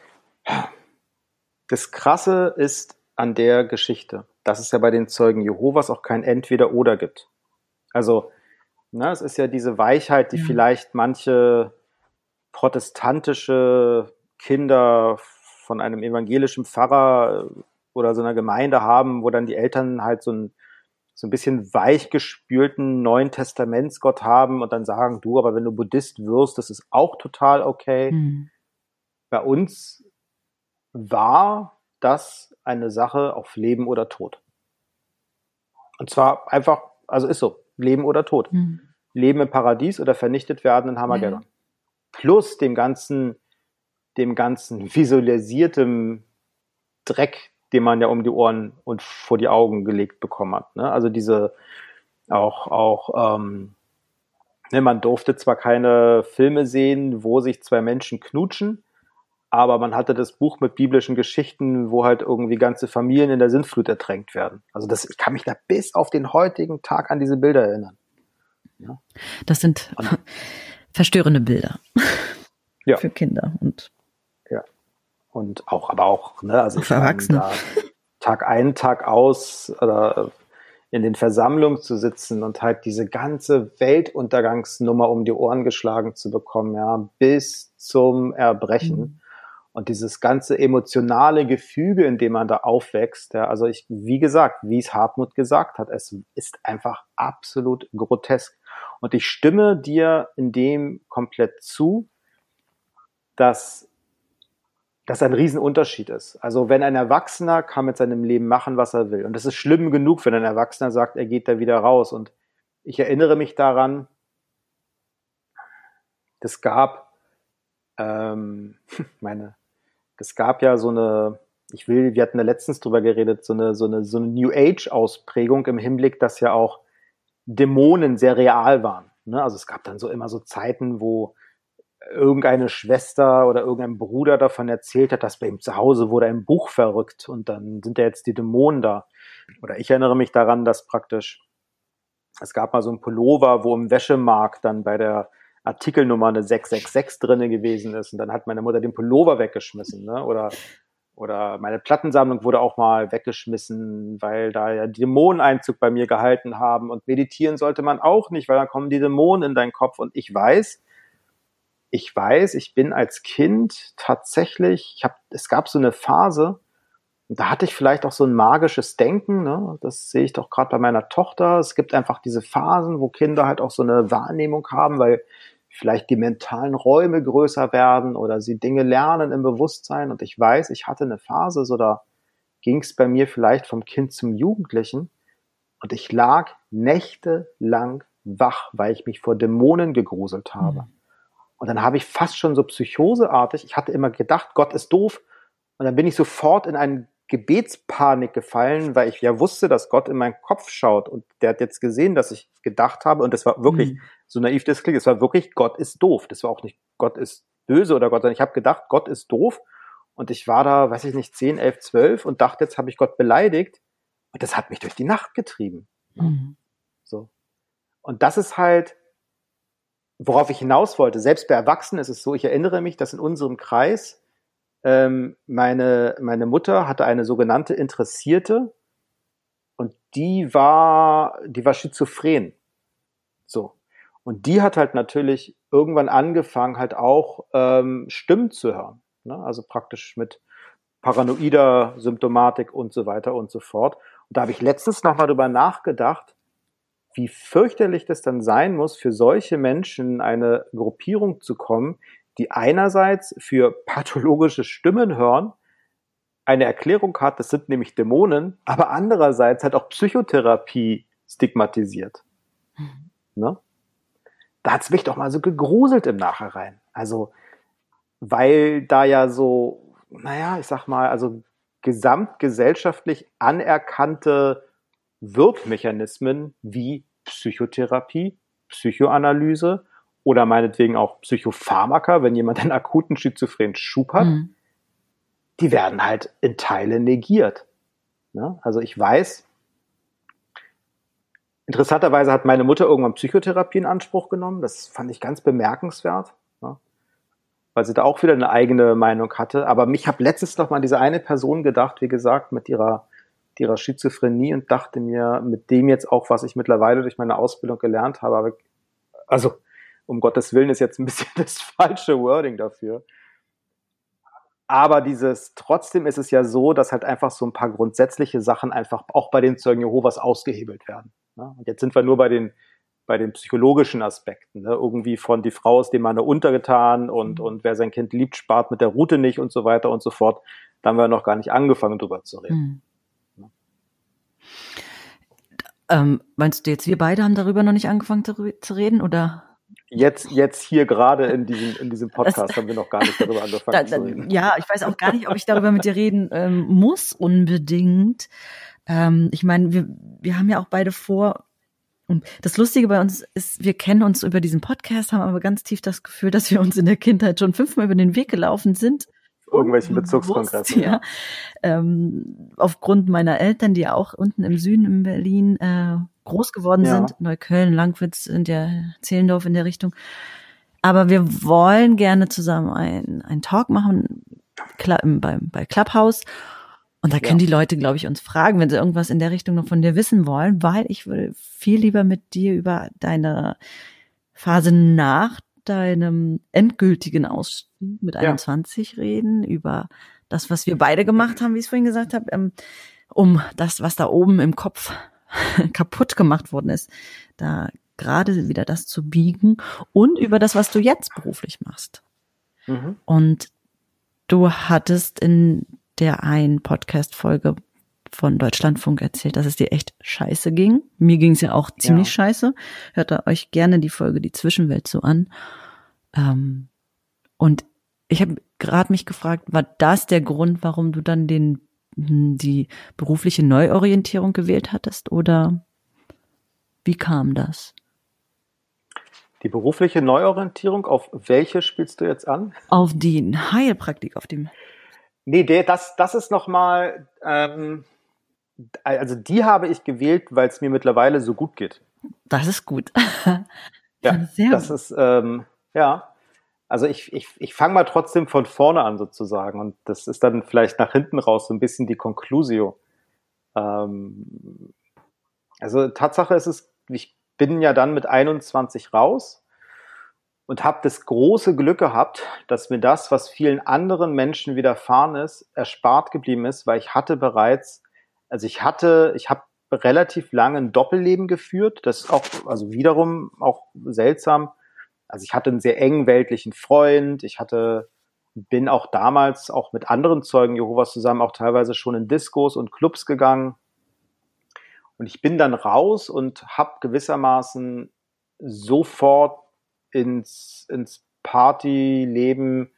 das Krasse ist an der Geschichte, dass es ja bei den Zeugen Jehovas auch kein Entweder-Oder gibt. Also, na, es ist ja diese Weichheit, die ja. vielleicht manche protestantische Kinder von einem evangelischen Pfarrer oder so einer Gemeinde haben, wo dann die Eltern halt so ein, so ein bisschen weichgespülten Neuen Testamentsgott haben und dann sagen, du, aber wenn du Buddhist wirst, das ist auch total okay. Hm. Bei uns war das eine Sache auf Leben oder Tod. Und zwar einfach, also ist so, Leben oder Tod. Hm. Leben im Paradies oder vernichtet werden in Armageddon. Ja. Plus dem ganzen, dem ganzen visualisierten Dreck, den man ja um die Ohren und vor die Augen gelegt bekommen hat. Ne? Also diese auch, auch ähm, ne, man durfte zwar keine Filme sehen, wo sich zwei Menschen knutschen, aber man hatte das Buch mit biblischen Geschichten, wo halt irgendwie ganze Familien in der Sintflut ertränkt werden. Also das, ich kann mich da bis auf den heutigen Tag an diese Bilder erinnern. Ja? Das sind und, verstörende Bilder ja. für Kinder und ja und auch, aber auch, ne, also für Erwachsene. Da Tag ein, Tag aus oder in den Versammlungen zu sitzen und halt diese ganze Weltuntergangsnummer um die Ohren geschlagen zu bekommen, ja, bis zum Erbrechen. Mhm. Und dieses ganze emotionale Gefüge, in dem man da aufwächst, ja, also ich, wie gesagt, wie es Hartmut gesagt hat, es ist einfach absolut grotesk. Und ich stimme dir in dem komplett zu, dass dass ein Riesenunterschied ist. Also wenn ein Erwachsener kann mit seinem Leben machen, was er will. Und es ist schlimm genug, wenn ein Erwachsener sagt, er geht da wieder raus. Und ich erinnere mich daran, es gab, ähm, meine, es gab ja so eine, ich will, wir hatten da letztens drüber geredet, so eine, so eine, so eine New Age-Ausprägung im Hinblick, dass ja auch Dämonen sehr real waren. Ne? Also es gab dann so immer so Zeiten, wo irgendeine Schwester oder irgendein Bruder davon erzählt hat, dass bei ihm zu Hause wurde ein Buch verrückt und dann sind ja jetzt die Dämonen da. Oder ich erinnere mich daran, dass praktisch, es gab mal so ein Pullover, wo im Wäschemarkt dann bei der Artikelnummer eine sechs sechs sechs drinne gewesen ist und dann hat meine Mutter den Pullover weggeschmissen. Ne? Oder, oder meine Plattensammlung wurde auch mal weggeschmissen, weil da ja die Dämonen Einzug bei mir gehalten haben und meditieren sollte man auch nicht, weil dann kommen die Dämonen in deinen Kopf und ich weiß, Ich weiß, ich bin als Kind tatsächlich, ich hab, es gab so eine Phase, und da hatte ich vielleicht auch so ein magisches Denken, ne? Das sehe ich doch gerade bei meiner Tochter. Es gibt einfach diese Phasen, wo Kinder halt auch so eine Wahrnehmung haben, weil vielleicht die mentalen Räume größer werden oder sie Dinge lernen im Bewusstsein. Und ich weiß, ich hatte eine Phase, so da ging es bei mir vielleicht vom Kind zum Jugendlichen und ich lag nächtelang wach, weil ich mich vor Dämonen gegruselt habe. Mhm. Und dann habe ich fast schon so psychoseartig, ich hatte immer gedacht, Gott ist doof. Und dann bin ich sofort in eine Gebetspanik gefallen, weil ich ja wusste, dass Gott in meinen Kopf schaut. Und der hat jetzt gesehen, dass ich gedacht habe, und das war wirklich, mhm. so naiv das klingt, es war wirklich, Gott ist doof. Das war auch nicht, Gott ist böse oder Gott, sondern ich habe gedacht, Gott ist doof. Und ich war da, weiß ich nicht, zehn, elf, zwölf und dachte, jetzt habe ich Gott beleidigt. Und das hat mich durch die Nacht getrieben. Mhm. So. Und das ist halt, worauf ich hinaus wollte, selbst bei Erwachsenen ist es so, ich erinnere mich, dass in unserem Kreis ähm, meine, meine Mutter hatte eine sogenannte Interessierte und die war, die war schizophren. So. Und die hat halt natürlich irgendwann angefangen, halt auch ähm, Stimmen zu hören. Ne? Also praktisch mit paranoider Symptomatik und so weiter und so fort. Und da habe ich letztens nochmal drüber nachgedacht, wie fürchterlich das dann sein muss, für solche Menschen in eine Gruppierung zu kommen, die einerseits für pathologische Stimmen hören, eine Erklärung hat, das sind nämlich Dämonen, aber andererseits halt auch Psychotherapie stigmatisiert. Mhm. Ne? Da hat's mich doch mal so gegruselt im Nachhinein. Also, weil da ja so, naja, ich sag mal, also gesamtgesellschaftlich anerkannte Wirkmechanismen wie Psychotherapie, Psychoanalyse oder meinetwegen auch Psychopharmaka, wenn jemand einen akuten schizophrenen Schub hat, mhm. die werden halt in Teile negiert. Ne? Also ich weiß, interessanterweise hat meine Mutter irgendwann Psychotherapie in Anspruch genommen. Das fand ich ganz bemerkenswert, ne? Weil sie da auch wieder eine eigene Meinung hatte. Aber mich habe letztens noch mal an diese eine Person gedacht, wie gesagt, mit ihrer ihrer Schizophrenie und dachte mir, mit dem jetzt auch, was ich mittlerweile durch meine Ausbildung gelernt habe, aber, also um Gottes Willen ist jetzt ein bisschen das falsche Wording dafür. Aber dieses, trotzdem ist es ja so, dass halt einfach so ein paar grundsätzliche Sachen einfach auch bei den Zeugen Jehovas ausgehebelt werden. Ne? Und jetzt sind wir nur bei den, bei den psychologischen Aspekten. Ne? Irgendwie von die Frau ist dem Mann untergetan und, und wer sein Kind liebt, spart mit der Rute nicht und so weiter und so fort. Da haben wir noch gar nicht angefangen, drüber zu reden. Mhm. Ähm, meinst du jetzt, wir beide haben darüber noch nicht angefangen zu, zu reden, oder? Jetzt, jetzt hier gerade in diesem, in diesem Podcast das, haben wir noch gar nicht darüber angefangen da, zu reden. Ja, ich weiß auch gar nicht, ob ich darüber mit dir reden ähm, muss unbedingt. Ähm, ich meine, wir, wir haben ja auch beide vor, und das Lustige bei uns ist, wir kennen uns über diesen Podcast, haben aber ganz tief das Gefühl, dass wir uns in der Kindheit schon fünfmal über den Weg gelaufen sind. Irgendwelchen Bezugskongressen. Ja. ja. Ähm, aufgrund meiner Eltern, die auch unten im Süden in Berlin äh, groß geworden ja. sind. Neukölln, Langwitz sind ja Zehlendorf in der Richtung. Aber wir wollen gerne zusammen einen, einen Talk machen bei, bei Clubhouse. Und da können ja. die Leute, glaube ich, uns fragen, wenn sie irgendwas in der Richtung noch von dir wissen wollen, weil ich würde viel lieber mit dir über deine Phase nach deinem endgültigen Ausstieg mit einundzwanzig ja. reden, über das, was wir beide gemacht haben, wie ich es vorhin gesagt habe, ähm, um das, was da oben im Kopf kaputt gemacht worden ist, da gerade wieder das zu biegen und über das, was du jetzt beruflich machst. Mhm. Und du hattest in der einen Podcast-Folge von Deutschlandfunk erzählt, dass es dir echt scheiße ging. Mir ging es ja auch ziemlich ja. scheiße. Hört da euch gerne die Folge Die Zwischenwelt so an. Ähm, und ich habe gerade mich gefragt, war das der Grund, warum du dann den die berufliche Neuorientierung gewählt hattest? Oder wie kam das? Die berufliche Neuorientierung, auf welche spielst du jetzt an? Auf die Heilpraktik, auf dem. Nee, der, das, das ist nochmal, ähm, also die habe ich gewählt, weil es mir mittlerweile so gut geht. Das ist gut. Ja, Sehr das gut. ist, ähm, ja, also ich, ich, ich fange mal trotzdem von vorne an sozusagen und das ist dann vielleicht nach hinten raus so ein bisschen die Conclusio. Ähm, also Tatsache ist es, ich bin ja dann mit einundzwanzig raus und habe das große Glück gehabt, dass mir das, was vielen anderen Menschen widerfahren ist, erspart geblieben ist, weil ich hatte bereits, also ich hatte, ich habe relativ lange ein Doppelleben geführt, das ist auch, also wiederum auch seltsam. Also ich hatte einen sehr engen weltlichen Freund, ich hatte, bin auch damals auch mit anderen Zeugen Jehovas zusammen auch teilweise schon in Diskos und Clubs gegangen. Und ich bin dann raus und habe gewissermaßen sofort ins, ins Partyleben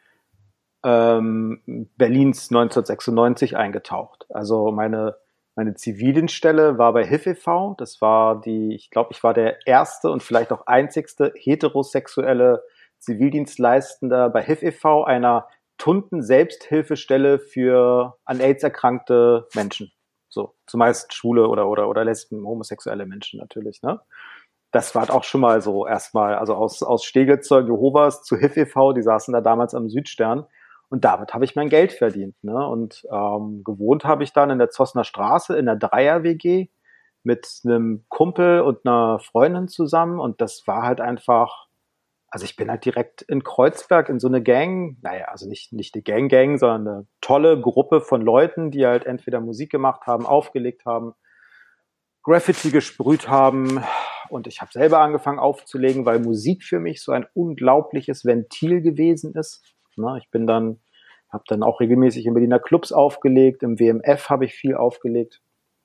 ähm, Berlins neunzehnhundertsechsundneunzig eingetaucht. Also meine, meine Zivildienststelle war bei H I V e V. Das war die, ich glaube, ich war der erste und vielleicht auch einzigste heterosexuelle Zivildienstleistender bei H I V e V, einer Tunden-Selbsthilfestelle für an AIDS erkrankte Menschen. So, zumeist Schwule oder, oder, oder Lesben, homosexuelle Menschen natürlich, ne? Das war auch schon mal so erstmal, also aus, aus Steglitzer Jehovas zu H I V e V, die saßen da damals am Südstern und damit habe ich mein Geld verdient, ne? Und ähm, gewohnt habe ich dann in der Zossner Straße in der Dreier-W G mit einem Kumpel und einer Freundin zusammen und das war halt einfach, also ich bin halt direkt in Kreuzberg in so eine Gang, naja, also nicht, nicht die Gang-Gang, sondern eine tolle Gruppe von Leuten, die halt entweder Musik gemacht haben, aufgelegt haben, Graffiti gesprüht haben und ich habe selber angefangen aufzulegen, weil Musik für mich so ein unglaubliches Ventil gewesen ist. Ich bin dann, habe dann auch regelmäßig in Berliner Clubs aufgelegt, im W M F habe ich viel aufgelegt.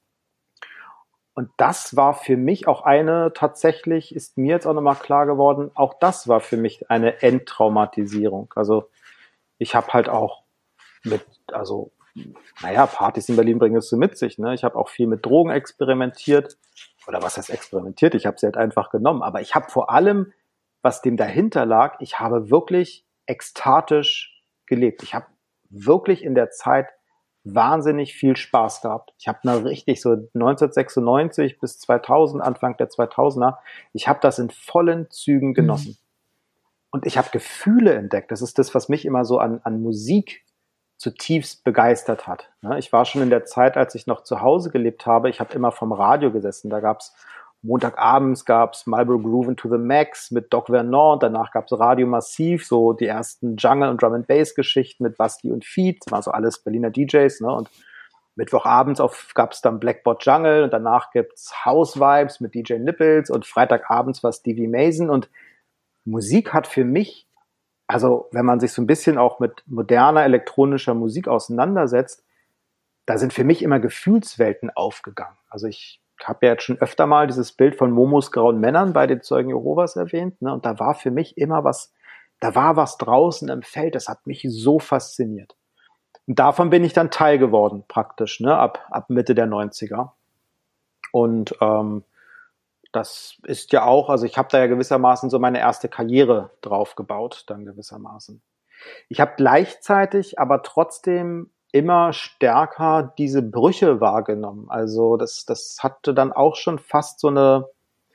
Und das war für mich auch eine, tatsächlich ist mir jetzt auch nochmal klar geworden, auch das war für mich eine Enttraumatisierung. Also ich habe halt auch mit, also naja, Partys in Berlin bringen es so mit sich. Ne? Ich habe auch viel mit Drogen experimentiert. Oder was heißt experimentiert? Ich habe sie halt einfach genommen. Aber ich habe vor allem, was dem dahinter lag, ich habe wirklich ekstatisch gelebt. Ich habe wirklich in der Zeit wahnsinnig viel Spaß gehabt. Ich habe da richtig so neunzehnhundertsechsundneunzig bis zweitausend, Anfang der zweitausender, ich habe das in vollen Zügen genossen. Mhm. Und ich habe Gefühle entdeckt. Das ist das, was mich immer so an, an Musik zutiefst begeistert hat. Ich war schon in der Zeit, als ich noch zu Hause gelebt habe, ich habe immer vom Radio gesessen. Da gab's Montagabends gab's Marlboro Groove to the Max mit Doc Vernon, danach gab's Radio Massiv, so die ersten Jungle- und Drum-and-Bass-Geschichten mit Basti und Feed, das war so alles Berliner D Js, ne? Und Mittwochabends auf, gab's dann Blackboard Jungle und danach gibt's House Vibes mit D J Nipples und Freitagabends war Stevie Mason und Musik hat für mich, also wenn man sich so ein bisschen auch mit moderner elektronischer Musik auseinandersetzt, da sind für mich immer Gefühlswelten aufgegangen. Also ich habe ja jetzt schon öfter mal dieses Bild von Momos grauen Männern bei den Zeugen Jehovas erwähnt, ne? Und da war für mich immer was, da war was draußen im Feld, das hat mich so fasziniert. Und davon bin ich dann Teil geworden praktisch, ne? ab, ab Mitte der neunziger. Und ähm, das ist ja auch, also ich habe da ja gewissermaßen so meine erste Karriere drauf gebaut, dann gewissermaßen. Ich habe gleichzeitig aber trotzdem immer stärker diese Brüche wahrgenommen. Also das, das hatte dann auch schon fast so eine,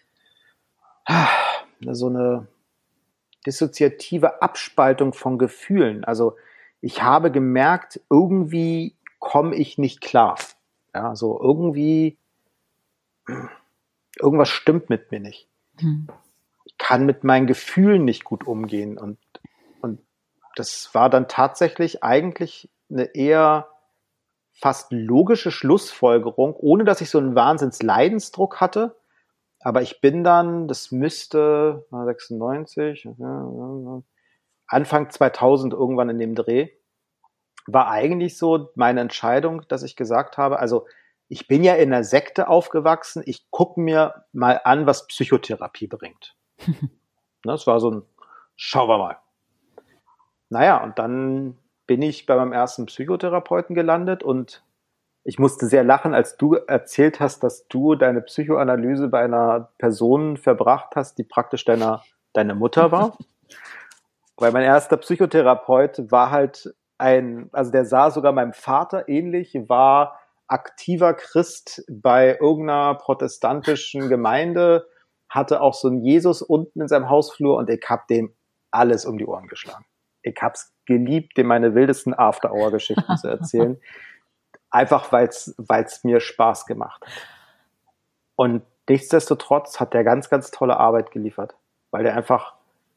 so eine dissoziative Abspaltung von Gefühlen. Also ich habe gemerkt, irgendwie komme ich nicht klar. Ja, so irgendwie irgendwas stimmt mit mir nicht. Hm. Ich kann mit meinen Gefühlen nicht gut umgehen und, und das war dann tatsächlich eigentlich eine eher fast logische Schlussfolgerung, ohne dass ich so einen Wahnsinns-Leidensdruck hatte. Aber ich bin dann, das müsste sechsundneunzig, Anfang zweitausend irgendwann in dem Dreh, war eigentlich so meine Entscheidung, dass ich gesagt habe, also ich bin ja in einer Sekte aufgewachsen, ich gucke mir mal an, was Psychotherapie bringt. Das war so ein, schauen wir mal. Naja, und dann bin ich bei meinem ersten Psychotherapeuten gelandet und ich musste sehr lachen, als du erzählt hast, dass du deine Psychoanalyse bei einer Person verbracht hast, die praktisch deiner, deine Mutter war. Weil mein erster Psychotherapeut war halt ein, also der sah sogar meinem Vater ähnlich, war aktiver Christ bei irgendeiner protestantischen Gemeinde, hatte auch so einen Jesus unten in seinem Hausflur und ich hab dem alles um die Ohren geschlagen. Ich hab's geliebt, dem meine wildesten After-Hour-Geschichten zu erzählen. Einfach weil's, weil's mir Spaß gemacht hat. Und nichtsdestotrotz hat der ganz, ganz tolle Arbeit geliefert, weil der einfach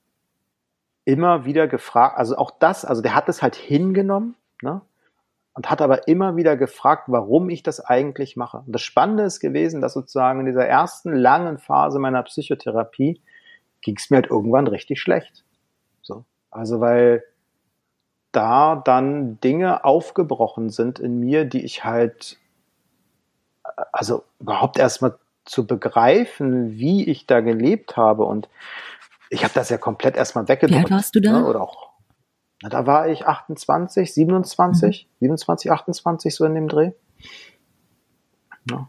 immer wieder gefragt, also auch das, also der hat es halt hingenommen, ne? Und hat aber immer wieder gefragt, warum ich das eigentlich mache. Und das Spannende ist gewesen, dass sozusagen in dieser ersten langen Phase meiner Psychotherapie ging es mir halt irgendwann richtig schlecht. So. Also weil da dann Dinge aufgebrochen sind in mir, die ich halt, also überhaupt erstmal zu begreifen, wie ich da gelebt habe. Und ich habe das ja komplett erstmal weggedrückt. Wie alt warst du da? Ne? Oder auch, na, da war ich achtundzwanzig, siebenundzwanzig, mhm. siebenundzwanzig, achtundzwanzig, so in dem Dreh. Ja.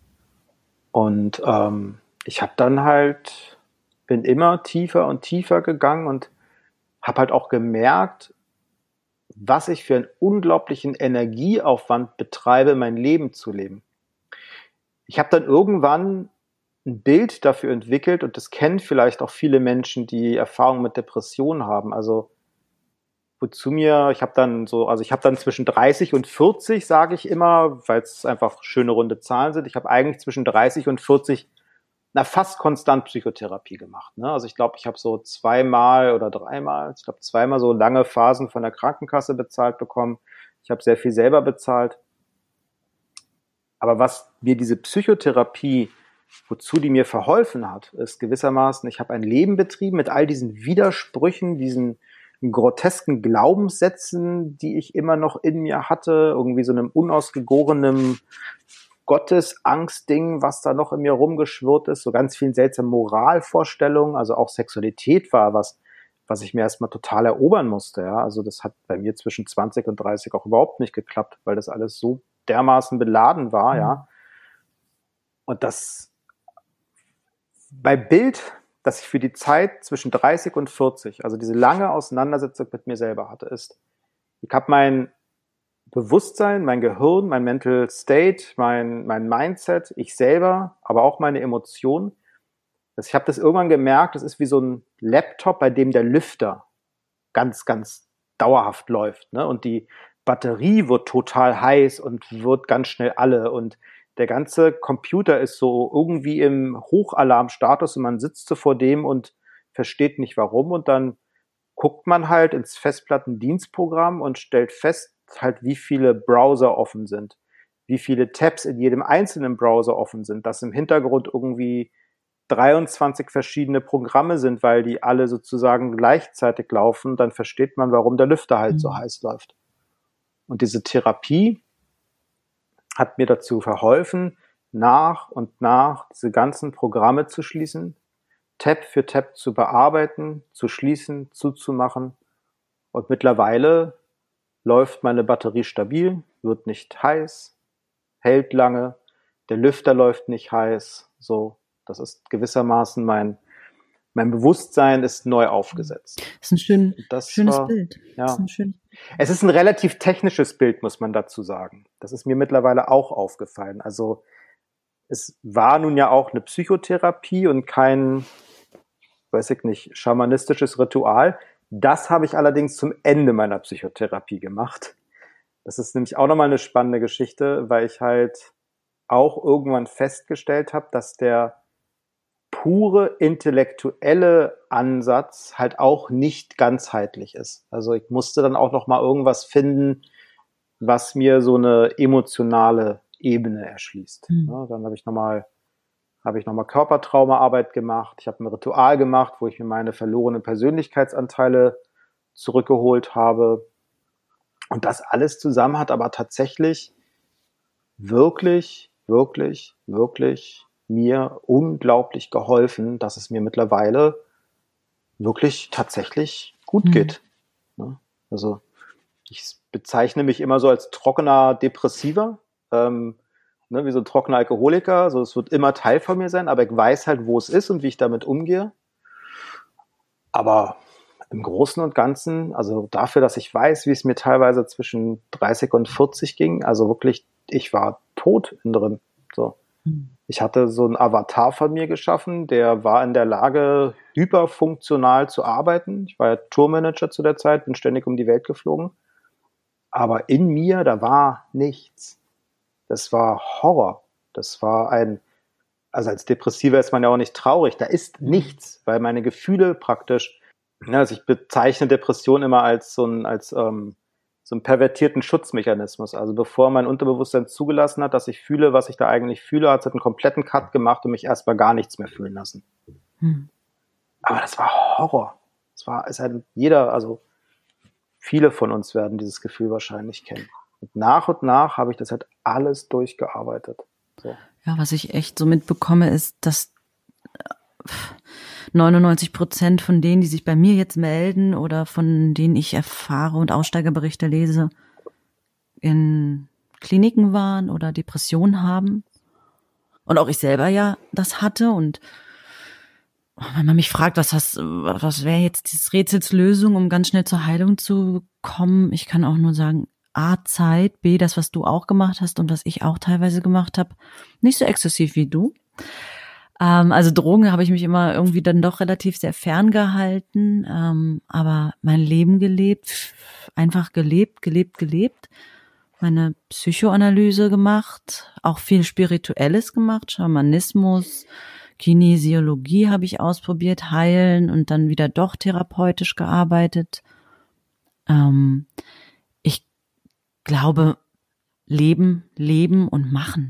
Und ähm, ich habe dann halt, bin immer tiefer und tiefer gegangen und habe halt auch gemerkt, was ich für einen unglaublichen Energieaufwand betreibe, mein Leben zu leben. Ich habe dann irgendwann ein Bild dafür entwickelt, und das kennen vielleicht auch viele Menschen, die Erfahrung mit Depressionen haben. Also wozu mir, ich habe dann so, also ich habe dann zwischen dreißig und vierzig, sage ich immer, weil es einfach schöne runde Zahlen sind. Ich habe eigentlich zwischen dreißig und vierzig na fast konstant Psychotherapie gemacht. Ne? Also ich glaube, ich habe so zweimal oder dreimal, ich glaube zweimal so lange Phasen von der Krankenkasse bezahlt bekommen. Ich habe sehr viel selber bezahlt. Aber was mir diese Psychotherapie, wozu die mir verholfen hat, ist gewissermaßen, ich habe ein Leben betrieben mit all diesen Widersprüchen, diesen grotesken Glaubenssätzen, die ich immer noch in mir hatte, irgendwie so einem unausgegorenen Gottesangstding, was da noch in mir rumgeschwirrt ist, so ganz vielen seltsamen Moralvorstellungen, also auch Sexualität war was, was ich mir erstmal total erobern musste, ja, also das hat bei mir zwischen zwanzig und dreißig auch überhaupt nicht geklappt, weil das alles so dermaßen beladen war, mhm. ja, und das bei Bild, dass ich für die Zeit zwischen dreißig und vierzig, also diese lange Auseinandersetzung mit mir selber hatte, ist, ich habe mein Bewusstsein, mein Gehirn, mein Mental State, mein, mein Mindset, ich selber, aber auch meine Emotionen. Ich habe das irgendwann gemerkt, das ist wie so ein Laptop, bei dem der Lüfter ganz, ganz dauerhaft läuft. Ne? Und die Batterie wird total heiß und wird ganz schnell alle. Und der ganze Computer ist so irgendwie im Hochalarmstatus und man sitzt so vor dem und versteht nicht warum. Und dann guckt man halt ins Festplattendienstprogramm und stellt fest, halt, wie viele Browser offen sind, wie viele Tabs in jedem einzelnen Browser offen sind, dass im Hintergrund irgendwie dreiundzwanzig verschiedene Programme sind, weil die alle sozusagen gleichzeitig laufen, dann versteht man, warum der Lüfter halt mhm. so heiß läuft. Und diese Therapie hat mir dazu verholfen, nach und nach diese ganzen Programme zu schließen, Tab für Tab zu bearbeiten, zu schließen, zuzumachen. Und mittlerweile läuft meine Batterie stabil, wird nicht heiß, hält lange, der Lüfter läuft nicht heiß, so, das ist gewissermaßen mein, mein Bewusstsein ist neu aufgesetzt. Das ist ein schön, das schönes war, Bild. Ja. Das ist ein schön... Es ist ein relativ technisches Bild, muss man dazu sagen. Das ist mir mittlerweile auch aufgefallen. Also es war nun ja auch eine Psychotherapie und kein, weiß ich nicht, schamanistisches Ritual. Das habe ich allerdings zum Ende meiner Psychotherapie gemacht. Das ist nämlich auch nochmal eine spannende Geschichte, weil ich halt auch irgendwann festgestellt habe, dass der pure intellektuelle Ansatz halt auch nicht ganzheitlich ist. Also ich musste dann auch nochmal irgendwas finden, was mir so eine emotionale Ebene erschließt. Mhm. Ja, dann habe ich nochmal habe ich nochmal Körpertraumaarbeit gemacht. Ich habe ein Ritual gemacht, wo ich mir meine verlorenen Persönlichkeitsanteile zurückgeholt habe. Und das alles zusammen hat aber tatsächlich wirklich, wirklich, wirklich mir unglaublich geholfen, dass es mir mittlerweile wirklich tatsächlich gut geht. Mhm. Also ich bezeichne mich immer so als trockener Depressiver, ähm, ne, wie so ein trockener Alkoholiker. Also es wird immer Teil von mir sein, aber ich weiß halt, wo es ist und wie ich damit umgehe. Aber im Großen und Ganzen, also dafür, dass ich weiß, wie es mir teilweise zwischen dreißig und vierzig ging, also wirklich, ich war tot innen drin. So. Ich hatte so einen Avatar von mir geschaffen, der war in der Lage, hyperfunktional zu arbeiten. Ich war ja Tourmanager zu der Zeit, bin ständig um die Welt geflogen. Aber in mir, da war nichts. Das war Horror. Das war ein, also als Depressiver ist man ja auch nicht traurig. Da ist nichts, weil meine Gefühle praktisch, ja, also ich bezeichne Depression immer als so ein, als, ähm, so einen pervertierten Schutzmechanismus. Also bevor mein Unterbewusstsein zugelassen hat, dass ich fühle, was ich da eigentlich fühle, hat es einen kompletten Cut gemacht und mich erstmal gar nichts mehr fühlen lassen. Hm. Aber das war Horror. Es war, es hat jeder, also viele von uns werden dieses Gefühl wahrscheinlich kennen. Und nach und nach habe ich das halt alles durchgearbeitet. So. Ja, was ich echt so mitbekomme, ist, dass neunundneunzig Prozent von denen, die sich bei mir jetzt melden oder von denen ich erfahre und Aussteigerberichte lese, in Kliniken waren oder Depressionen haben. Und auch ich selber ja das hatte. Und wenn man mich fragt, was, hast, was wäre jetzt dieses Rätsels Lösung, um ganz schnell zur Heilung zu kommen, ich kann auch nur sagen, A, Zeit, B, das, was du auch gemacht hast und was ich auch teilweise gemacht habe, nicht so exzessiv wie du. Ähm, also Drogen habe ich mich immer irgendwie dann doch relativ sehr ferngehalten, ähm, aber mein Leben gelebt, einfach gelebt, gelebt, gelebt. Meine Psychoanalyse gemacht, auch viel Spirituelles gemacht, Schamanismus, Kinesiologie habe ich ausprobiert, heilen und dann wieder doch therapeutisch gearbeitet. Ähm, ich glaube, leben, leben und machen.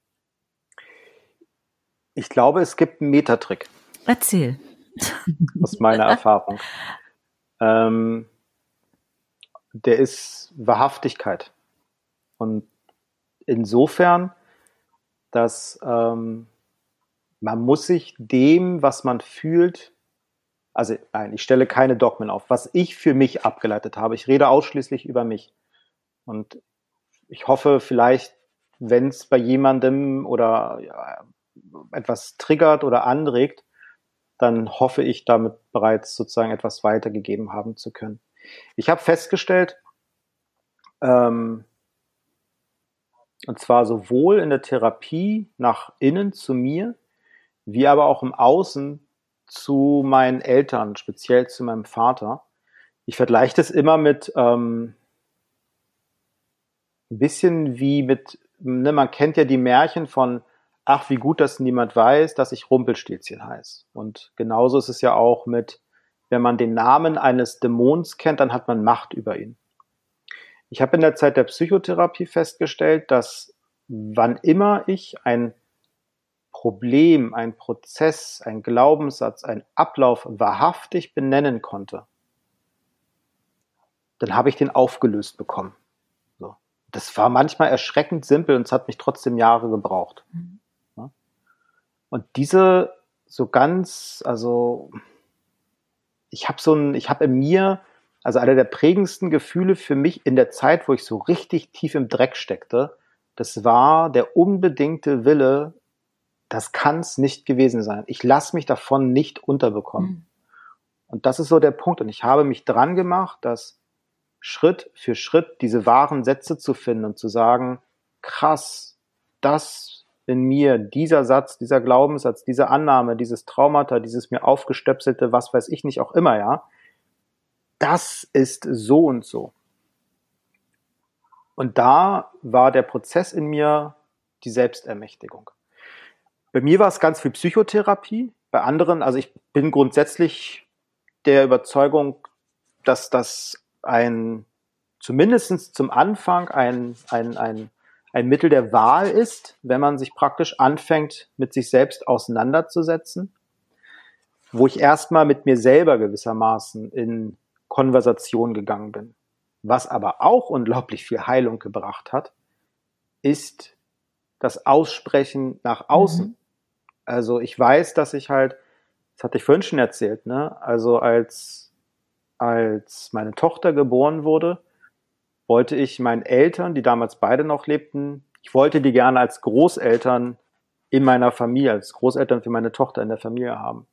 Ich glaube, es gibt einen Metatrick. Erzähl. Aus meiner Erfahrung. Ähm, der ist Wahrhaftigkeit. Und insofern, dass ähm, man muss sich dem, was man fühlt, also nein, ich stelle keine Dogmen auf, was ich für mich abgeleitet habe. Ich rede ausschließlich über mich. Und ich hoffe vielleicht, wenn es bei jemandem oder ja, etwas triggert oder anregt, dann hoffe ich damit bereits sozusagen etwas weitergegeben haben zu können. Ich habe festgestellt, ähm, und zwar sowohl in der Therapie nach innen zu mir, wie aber auch im Außen zu meinen Eltern, speziell zu meinem Vater. Ich vergleiche das immer mit ähm, ein bisschen wie mit, ne, man kennt ja die Märchen von, ach, wie gut, dass niemand weiß, dass ich Rumpelstilzchen heiße. Und genauso ist es ja auch mit, wenn man den Namen eines Dämons kennt, dann hat man Macht über ihn. Ich habe in der Zeit der Psychotherapie festgestellt, dass wann immer ich ein Problem, ein Prozess, ein Glaubenssatz, ein Ablauf wahrhaftig benennen konnte, dann habe ich den aufgelöst bekommen. So. Das war manchmal erschreckend simpel und es hat mich trotzdem Jahre gebraucht. Mhm. Ja. Und diese so ganz, also ich habe so ein, ich habe in mir, also einer der prägendsten Gefühle für mich in der Zeit, wo ich so richtig tief im Dreck steckte, das war der unbedingte Wille, das kann es nicht gewesen sein. Ich lasse mich davon nicht unterbekommen. Mhm. Und das ist so der Punkt. Und ich habe mich dran gemacht, dass Schritt für Schritt diese wahren Sätze zu finden und zu sagen, krass, das in mir, dieser Satz, dieser Glaubenssatz, diese Annahme, dieses Traumata, dieses mir aufgestöpselte, was weiß ich nicht auch immer, ja, das ist so und so. Und da war der Prozess in mir die Selbstermächtigung. Bei mir war es ganz viel Psychotherapie, bei anderen, also ich bin grundsätzlich der Überzeugung, dass das ein, zumindest zum Anfang ein, ein, ein, ein Mittel der Wahl ist, wenn man sich praktisch anfängt, mit sich selbst auseinanderzusetzen, wo ich erstmal mit mir selber gewissermaßen in Konversation gegangen bin. Was aber auch unglaublich viel Heilung gebracht hat, ist das Aussprechen nach außen. Mhm. Also ich weiß, dass ich halt, das hatte ich vorhin schon erzählt, ne? Also als, als meine Tochter geboren wurde, wollte ich meinen Eltern, die damals beide noch lebten, ich wollte die gerne als Großeltern in meiner Familie, als Großeltern für meine Tochter in der Familie haben.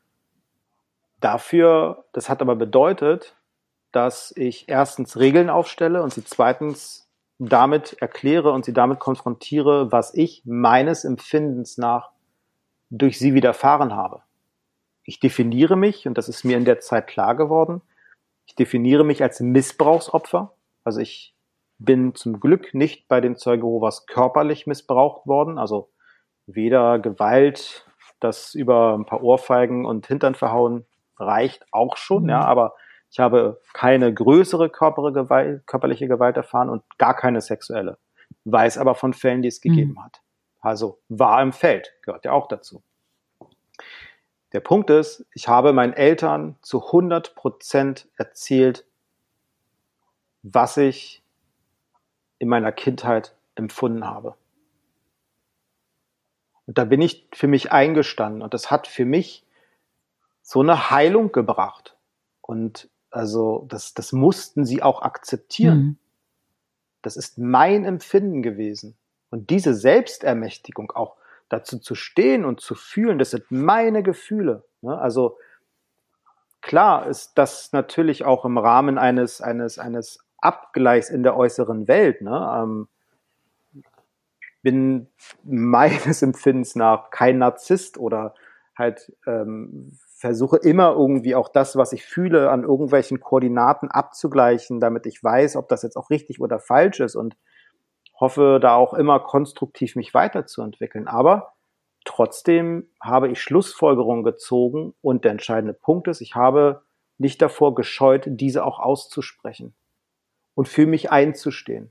Dafür, das hat aber bedeutet, dass ich erstens Regeln aufstelle und sie zweitens damit erkläre und sie damit konfrontiere, was ich meines Empfindens nach durch sie widerfahren habe. Ich definiere mich, und das ist mir in der Zeit klar geworden, ich definiere mich als Missbrauchsopfer. Also ich bin zum Glück nicht bei den Zeugen Jehovas körperlich missbraucht worden, also weder Gewalt, das über ein paar Ohrfeigen und Hintern verhauen reicht auch schon, mhm. ja, aber ich habe keine größere Gewalt, körperliche Gewalt erfahren und gar keine sexuelle. Weiß aber von Fällen, die es gegeben mhm. hat. Also war im Feld, gehört ja auch dazu. Der Punkt ist, ich habe meinen Eltern zu hundert Prozent erzählt, was ich in meiner Kindheit empfunden habe. Und da bin ich für mich eingestanden und das hat für mich so eine Heilung gebracht. Und also das, das mussten sie auch akzeptieren. Mhm. Das ist mein Empfinden gewesen. Und diese Selbstermächtigung auch dazu zu stehen und zu fühlen, das sind meine Gefühle. Also klar ist das natürlich auch im Rahmen eines, eines, eines Abgleichs in der äußeren Welt. Ne? Ich bin meines Empfindens nach kein Narzisst oder halt ähm, versuche immer irgendwie auch das, was ich fühle, an irgendwelchen Koordinaten abzugleichen, damit ich weiß, ob das jetzt auch richtig oder falsch ist und hoffe da auch immer konstruktiv mich weiterzuentwickeln. Aber trotzdem habe ich Schlussfolgerungen gezogen und der entscheidende Punkt ist, ich habe nicht davor gescheut, diese auch auszusprechen und für mich einzustehen.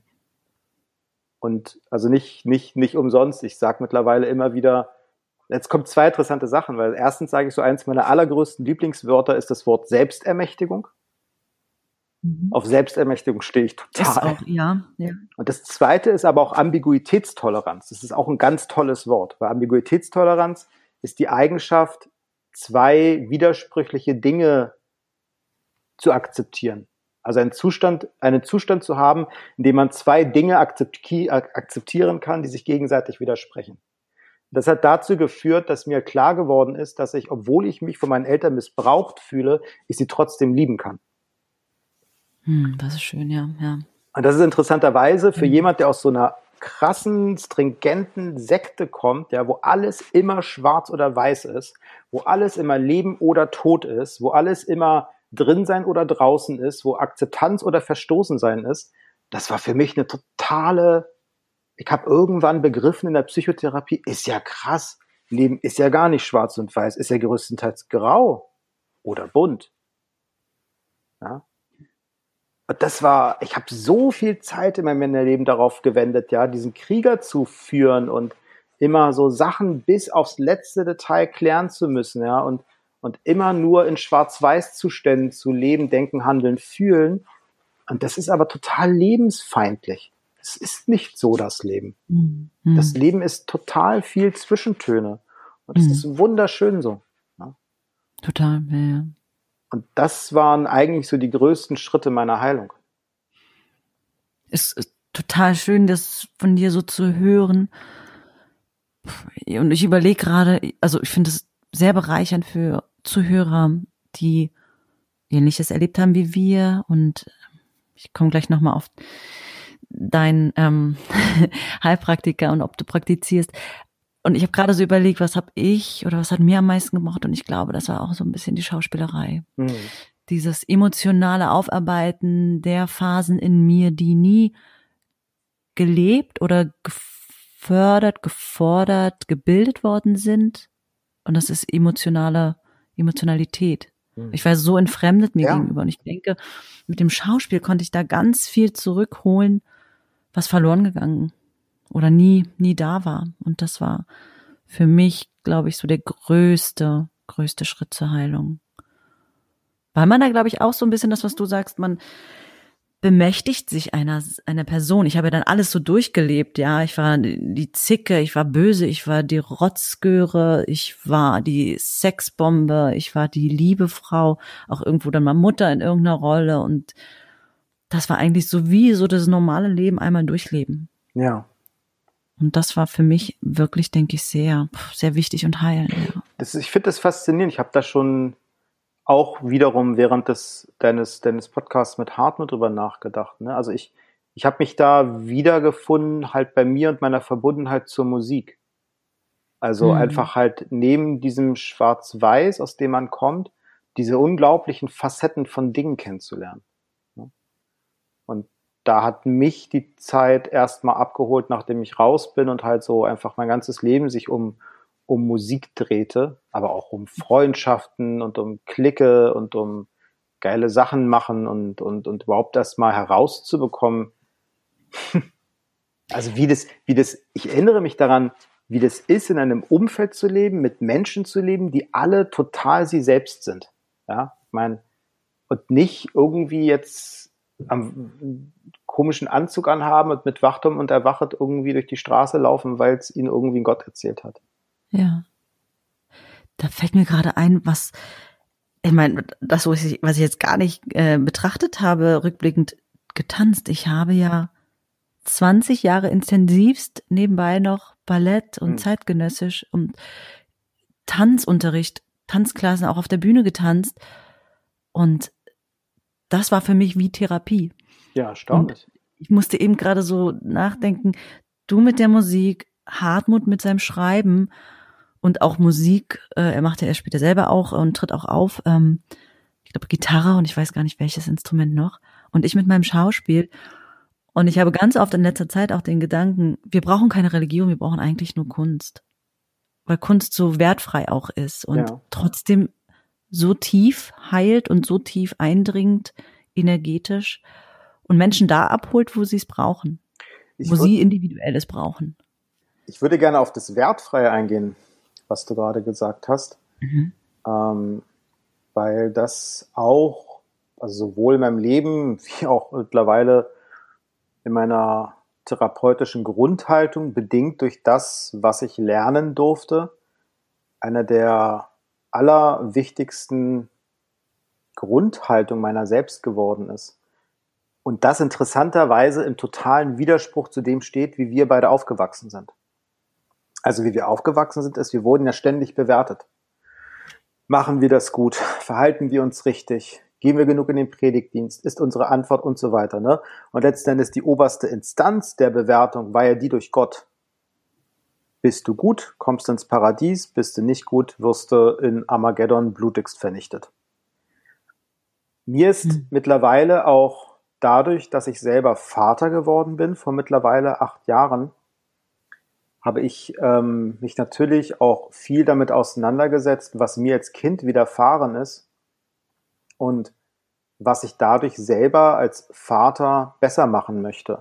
Und also nicht, nicht, nicht umsonst. Ich sage mittlerweile immer wieder, jetzt kommen zwei interessante Sachen, weil erstens sage ich so, eins meiner allergrößten Lieblingswörter ist das Wort Selbstermächtigung. Mhm. Auf Selbstermächtigung stehe ich total. Ist auch, ja, ja. Und das zweite ist aber auch Ambiguitätstoleranz. Das ist auch ein ganz tolles Wort, weil Ambiguitätstoleranz ist die Eigenschaft, zwei widersprüchliche Dinge zu akzeptieren. Also einen Zustand, einen Zustand zu haben, in dem man zwei Dinge akzeptieren kann, die sich gegenseitig widersprechen. Das hat dazu geführt, dass mir klar geworden ist, dass ich, obwohl ich mich von meinen Eltern missbraucht fühle, ich sie trotzdem lieben kann. Hm, das ist schön, ja, ja. Und das ist interessanterweise für mhm. jemand, der aus so einer krassen, stringenten Sekte kommt, ja, wo alles immer schwarz oder weiß ist, wo alles immer Leben oder Tod ist, wo alles immer drin sein oder draußen ist, wo Akzeptanz oder Verstoßen sein ist. Das war für mich eine totale, ich habe irgendwann begriffen in der Psychotherapie, ist ja krass, Leben ist ja gar nicht schwarz und weiß, ist ja größtenteils grau oder bunt. Ja. Und das war, ich habe so viel Zeit in meinem Leben darauf gewendet, ja, diesen Krieger zu führen und immer so Sachen bis aufs letzte Detail klären zu müssen, ja, und, und immer nur in Schwarz-Weiß-Zuständen zu leben, denken, handeln, fühlen. Und das ist aber total lebensfeindlich. Es ist nicht so, das Leben. Mhm. Das Leben ist total viel Zwischentöne. Und es mhm. ist wunderschön so. Ja. Total, ja, ja. Und das waren eigentlich so die größten Schritte meiner Heilung. Es ist total schön, das von dir so zu hören. Und ich überlege gerade, also ich finde es sehr bereichernd für Zuhörer, die Ähnliches erlebt haben wie wir. Und ich komme gleich nochmal auf deinen ähm, Heilpraktiker und ob du praktizierst. Und ich habe gerade so überlegt, was habe ich oder was hat mir am meisten gemacht? Und ich glaube, das war auch so ein bisschen die Schauspielerei. Mhm. Dieses emotionale Aufarbeiten der Phasen in mir, die nie gelebt oder gefördert, gefordert, gebildet worden sind. Und das ist emotionale Emotionalität. Mhm. Ich war so entfremdet mir ja. gegenüber. Und ich denke, mit dem Schauspiel konnte ich da ganz viel zurückholen, was verloren gegangen oder nie, nie da war. Und das war für mich, glaube ich, so der größte, größte Schritt zur Heilung. Weil man da, glaube ich, auch so ein bisschen das, was du sagst, man bemächtigt sich einer, einer Person. Ich habe ja dann alles so durchgelebt, ja. Ich war die Zicke, ich war böse, ich war die Rotzgöre, ich war die Sexbombe, ich war die liebe Frau, auch irgendwo dann mal Mutter in irgendeiner Rolle. Und das war eigentlich so wie so das normale Leben einmal durchleben. Ja. Und das war für mich wirklich, denke ich, sehr, sehr wichtig und heilend. Ja. Das, ich finde das faszinierend. Ich habe da schon auch wiederum während des deines, deines Podcasts mit Hartmut drüber nachgedacht. Ne? Also ich, ich habe mich da wiedergefunden, halt bei mir und meiner Verbundenheit zur Musik. Also Mhm. einfach halt neben diesem Schwarz-Weiß, aus dem man kommt, diese unglaublichen Facetten von Dingen kennenzulernen. Ne? Und da hat mich die Zeit erstmal abgeholt, nachdem ich raus bin und halt so einfach mein ganzes Leben sich um um Musik drehte, aber auch um Freundschaften und um Clique und um geile Sachen machen und, und, und überhaupt erst mal herauszubekommen. Also wie das, wie das, ich erinnere mich daran, wie das ist, in einem Umfeld zu leben, mit Menschen zu leben, die alle total sie selbst sind. Ja, ich meine, und nicht irgendwie jetzt am komischen Anzug anhaben und mit Wachturm und Erwachet irgendwie durch die Straße laufen, weil es ihnen irgendwie Gott erzählt hat. Ja. Da fällt mir gerade ein, was, ich meine, das, was ich, was ich jetzt gar nicht äh, betrachtet habe, rückblickend getanzt. Ich habe ja zwanzig Jahre intensivst nebenbei noch Ballett und hm. zeitgenössisch und Tanzunterricht, Tanzklassen auch auf der Bühne getanzt. Und das war für mich wie Therapie. Ja, erstaunlich. Und ich musste eben gerade so nachdenken, du mit der Musik, Hartmut mit seinem Schreiben und auch Musik, äh, er macht ja er später selber auch und tritt auch auf, ähm, ich glaube Gitarre und ich weiß gar nicht welches Instrument noch. Und ich mit meinem Schauspiel. Und ich habe ganz oft in letzter Zeit auch den Gedanken, wir brauchen keine Religion, wir brauchen eigentlich nur Kunst. Weil Kunst so wertfrei auch ist und ja. trotzdem so tief heilt und so tief eindringt, energetisch und Menschen da abholt, wo sie es brauchen. Ich wo würd, sie individuell es brauchen. Ich würde gerne auf das Wertfreie eingehen, was du gerade gesagt hast. Mhm. Ähm, weil das auch, also sowohl in meinem Leben wie auch mittlerweile in meiner therapeutischen Grundhaltung, bedingt durch das, was ich lernen durfte, einer der allerwichtigsten Grundhaltung meiner selbst geworden ist. Und das interessanterweise im totalen Widerspruch zu dem steht, wie wir beide aufgewachsen sind. Also wie wir aufgewachsen sind, ist, wir wurden ja ständig bewertet. Machen wir das gut? Verhalten wir uns richtig? Gehen wir genug in den Predigtdienst? Ist unsere Antwort und so weiter, ne? Und letzten Endes die oberste Instanz der Bewertung war ja die durch Gott. Bist du gut, kommst du ins Paradies, bist du nicht gut, wirst du in Armageddon blutigst vernichtet. Mir ist hm. mittlerweile auch dadurch, dass ich selber Vater geworden bin, vor mittlerweile acht Jahren, habe ich ähm, mich natürlich auch viel damit auseinandergesetzt, was mir als Kind widerfahren ist und was ich dadurch selber als Vater besser machen möchte.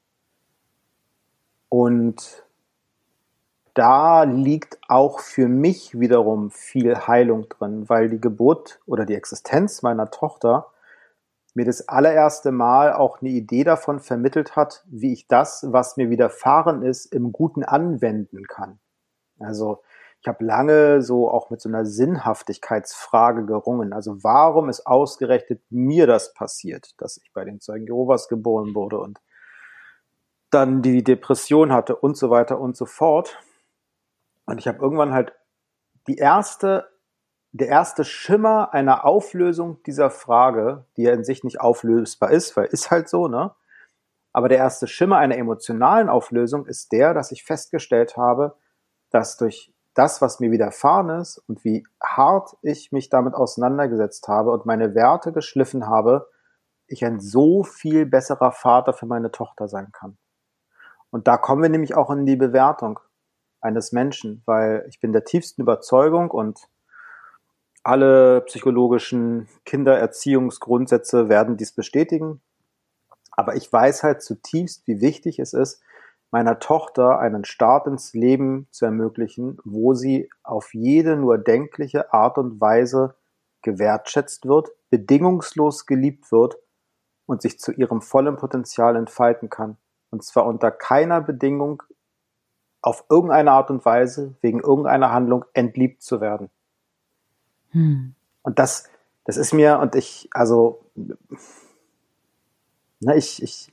Und da liegt auch für mich wiederum viel Heilung drin, weil die Geburt oder die Existenz meiner Tochter mir das allererste Mal auch eine Idee davon vermittelt hat, wie ich das, was mir widerfahren ist, im Guten anwenden kann. Also ich habe lange so auch mit so einer Sinnhaftigkeitsfrage gerungen. Also warum ist ausgerechnet mir das passiert, dass ich bei den Zeugen Jehovas geboren wurde und dann die Depression hatte und so weiter und so fort. Und ich habe irgendwann halt die erste Der erste Schimmer einer Auflösung dieser Frage, die ja in sich nicht auflösbar ist, weil ist halt so, ne? Aber der erste Schimmer einer emotionalen Auflösung ist der, dass ich festgestellt habe, dass durch das, was mir widerfahren ist und wie hart ich mich damit auseinandergesetzt habe und meine Werte geschliffen habe, ich ein so viel besserer Vater für meine Tochter sein kann. Und da kommen wir nämlich auch in die Bewertung eines Menschen, weil ich bin der tiefsten Überzeugung und alle psychologischen Kindererziehungsgrundsätze werden dies bestätigen. Aber ich weiß halt zutiefst, wie wichtig es ist, meiner Tochter einen Start ins Leben zu ermöglichen, wo sie auf jede nur denkliche Art und Weise gewertschätzt wird, bedingungslos geliebt wird und sich zu ihrem vollen Potenzial entfalten kann. Und zwar unter keiner Bedingung auf irgendeine Art und Weise, wegen irgendeiner Handlung entliebt zu werden. Hm. Und das, das ist mir, und ich, also, ne, ich, ich,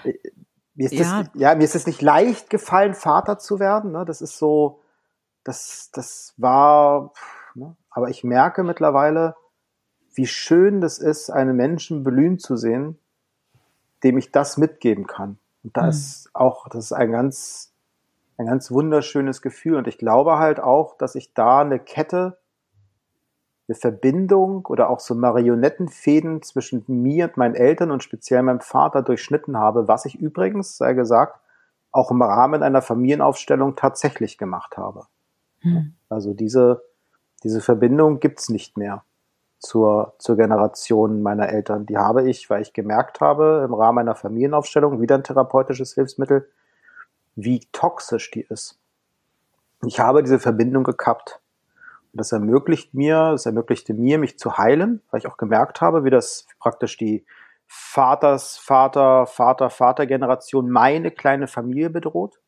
mir ist ja. das, ja, mir ist es nicht leicht gefallen, Vater zu werden, ne, das ist so, das, das war, ne, aber ich merke mittlerweile, wie schön das ist, einen Menschen blühen zu sehen, dem ich das mitgeben kann. Und da hm. ist auch, das ist ein ganz, ein ganz wunderschönes Gefühl. Und ich glaube halt auch, dass ich da eine Kette, eine Verbindung oder auch so Marionettenfäden zwischen mir und meinen Eltern und speziell meinem Vater durchschnitten habe, was ich übrigens, sei gesagt, auch im Rahmen einer Familienaufstellung tatsächlich gemacht habe. Hm. Also diese, diese Verbindung gibt's nicht mehr zur, zur Generation meiner Eltern. Die habe ich, weil ich gemerkt habe, im Rahmen einer Familienaufstellung, wieder ein therapeutisches Hilfsmittel, wie toxisch die ist. Ich habe diese Verbindung gekappt. Und das ermöglicht mir, es ermöglichte mir, mich zu heilen, weil ich auch gemerkt habe, wie das praktisch die Vaters, Vater, Vater, Vater-Generation meine kleine Familie bedroht.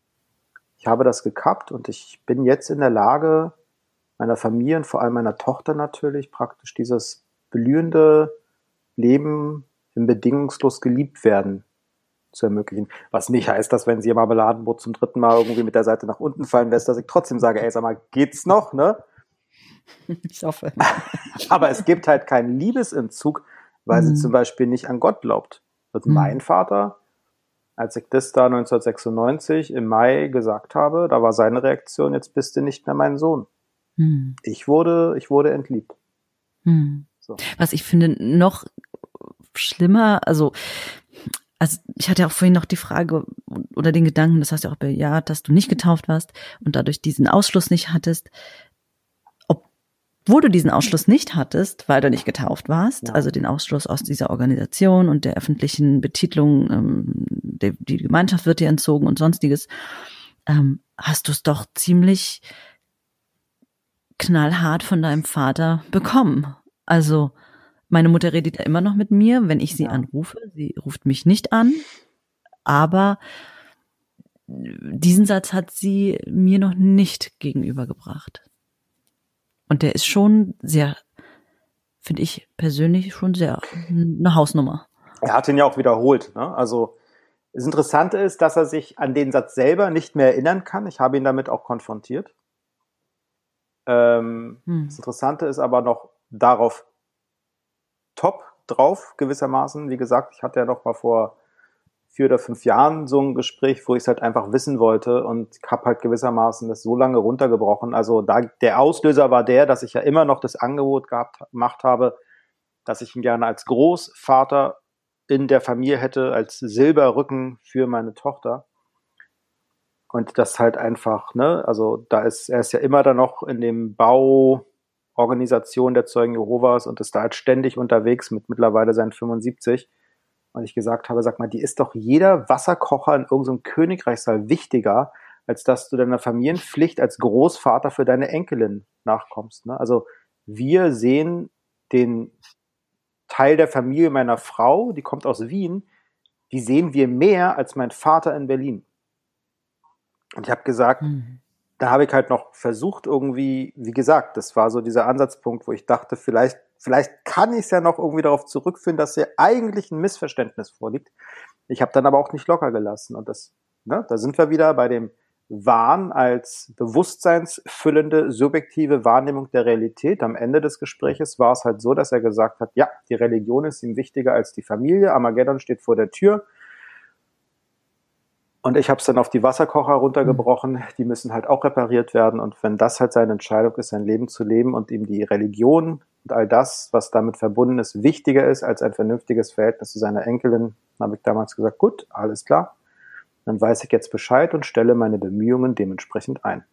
Ich habe das gekappt und ich bin jetzt in der Lage, meiner Familie und vor allem meiner Tochter natürlich praktisch dieses blühende Leben im bedingungslos geliebt werden zu ermöglichen. Was nicht heißt, dass wenn sie im Marmeladenbrot zum dritten Mal irgendwie mit der Seite nach unten fallen lässt, dass ich trotzdem sage, ey, sag mal, geht's noch, ne? Ich hoffe. Aber es gibt halt keinen Liebesentzug, weil mhm. sie zum Beispiel nicht an Gott glaubt. Und mhm. mein Vater, als ich das da neunzehnhundertsechsundneunzig im Mai gesagt habe, da war seine Reaktion, jetzt bist du nicht mehr mein Sohn. Mhm. Ich wurde, ich wurde entliebt. Mhm. So. Was ich finde noch schlimmer, also Also ich hatte ja auch vorhin noch die Frage oder den Gedanken, das hast du ja auch bejaht, dass du nicht getauft warst und dadurch diesen Ausschluss nicht hattest. Obwohl du diesen Ausschluss nicht hattest, weil du nicht getauft warst, ja. also den Ausschluss aus dieser Organisation und der öffentlichen Betitlung, ähm, die, die Gemeinschaft wird dir entzogen und sonstiges, ähm, hast du es doch ziemlich knallhart von deinem Vater bekommen. Also meine Mutter redet ja immer noch mit mir, wenn ich sie ja. anrufe. Sie ruft mich nicht an, aber diesen Satz hat sie mir noch nicht gegenübergebracht. Und der ist schon sehr, finde ich persönlich, schon sehr eine Hausnummer. Er hat ihn ja auch wiederholt, ne? Also das Interessante ist, dass er sich an den Satz selber nicht mehr erinnern kann. Ich habe ihn damit auch konfrontiert. Ähm, hm. Das Interessante ist aber noch darauf top drauf, gewissermaßen. Wie gesagt, ich hatte ja noch mal vor vier oder fünf Jahren so ein Gespräch, wo ich es halt einfach wissen wollte und habe halt gewissermaßen das so lange runtergebrochen. Also da der Auslöser war der, dass ich ja immer noch das Angebot gehabt, gemacht habe, dass ich ihn gerne als Großvater in der Familie hätte, als Silberrücken für meine Tochter. Und das halt einfach, ne, also da ist, er ist ja immer dann noch in dem Bau Organisation der Zeugen Jehovas und ist da halt ständig unterwegs mit mittlerweile seinen fünfundsiebzig. Und ich gesagt habe, sag mal, die ist doch jeder Wasserkocher in irgendeinem Königreichssaal wichtiger, als dass du deiner Familienpflicht als Großvater für deine Enkelin nachkommst. Ne? Also wir sehen den Teil der Familie meiner Frau, die kommt aus Wien, die sehen wir mehr als mein Vater in Berlin. Und ich habe gesagt, mhm. da habe ich halt noch versucht irgendwie, wie gesagt, das war so dieser Ansatzpunkt, wo ich dachte, vielleicht, vielleicht kann ich es ja noch irgendwie darauf zurückführen, dass hier eigentlich ein Missverständnis vorliegt. Ich habe dann aber auch nicht locker gelassen. Und das, ne, da sind wir wieder bei dem Wahn als bewusstseinsfüllende, subjektive Wahrnehmung der Realität. Am Ende des Gespräches war es halt so, dass er gesagt hat, ja, die Religion ist ihm wichtiger als die Familie, Armageddon steht vor der Tür. Und ich habe es dann auf die Wasserkocher runtergebrochen, die müssen halt auch repariert werden. Und wenn das halt seine Entscheidung ist, sein Leben zu leben und ihm die Religion und all das, was damit verbunden ist, wichtiger ist als ein vernünftiges Verhältnis zu seiner Enkelin, habe ich damals gesagt, gut, alles klar, dann weiß ich jetzt Bescheid und stelle meine Bemühungen dementsprechend ein.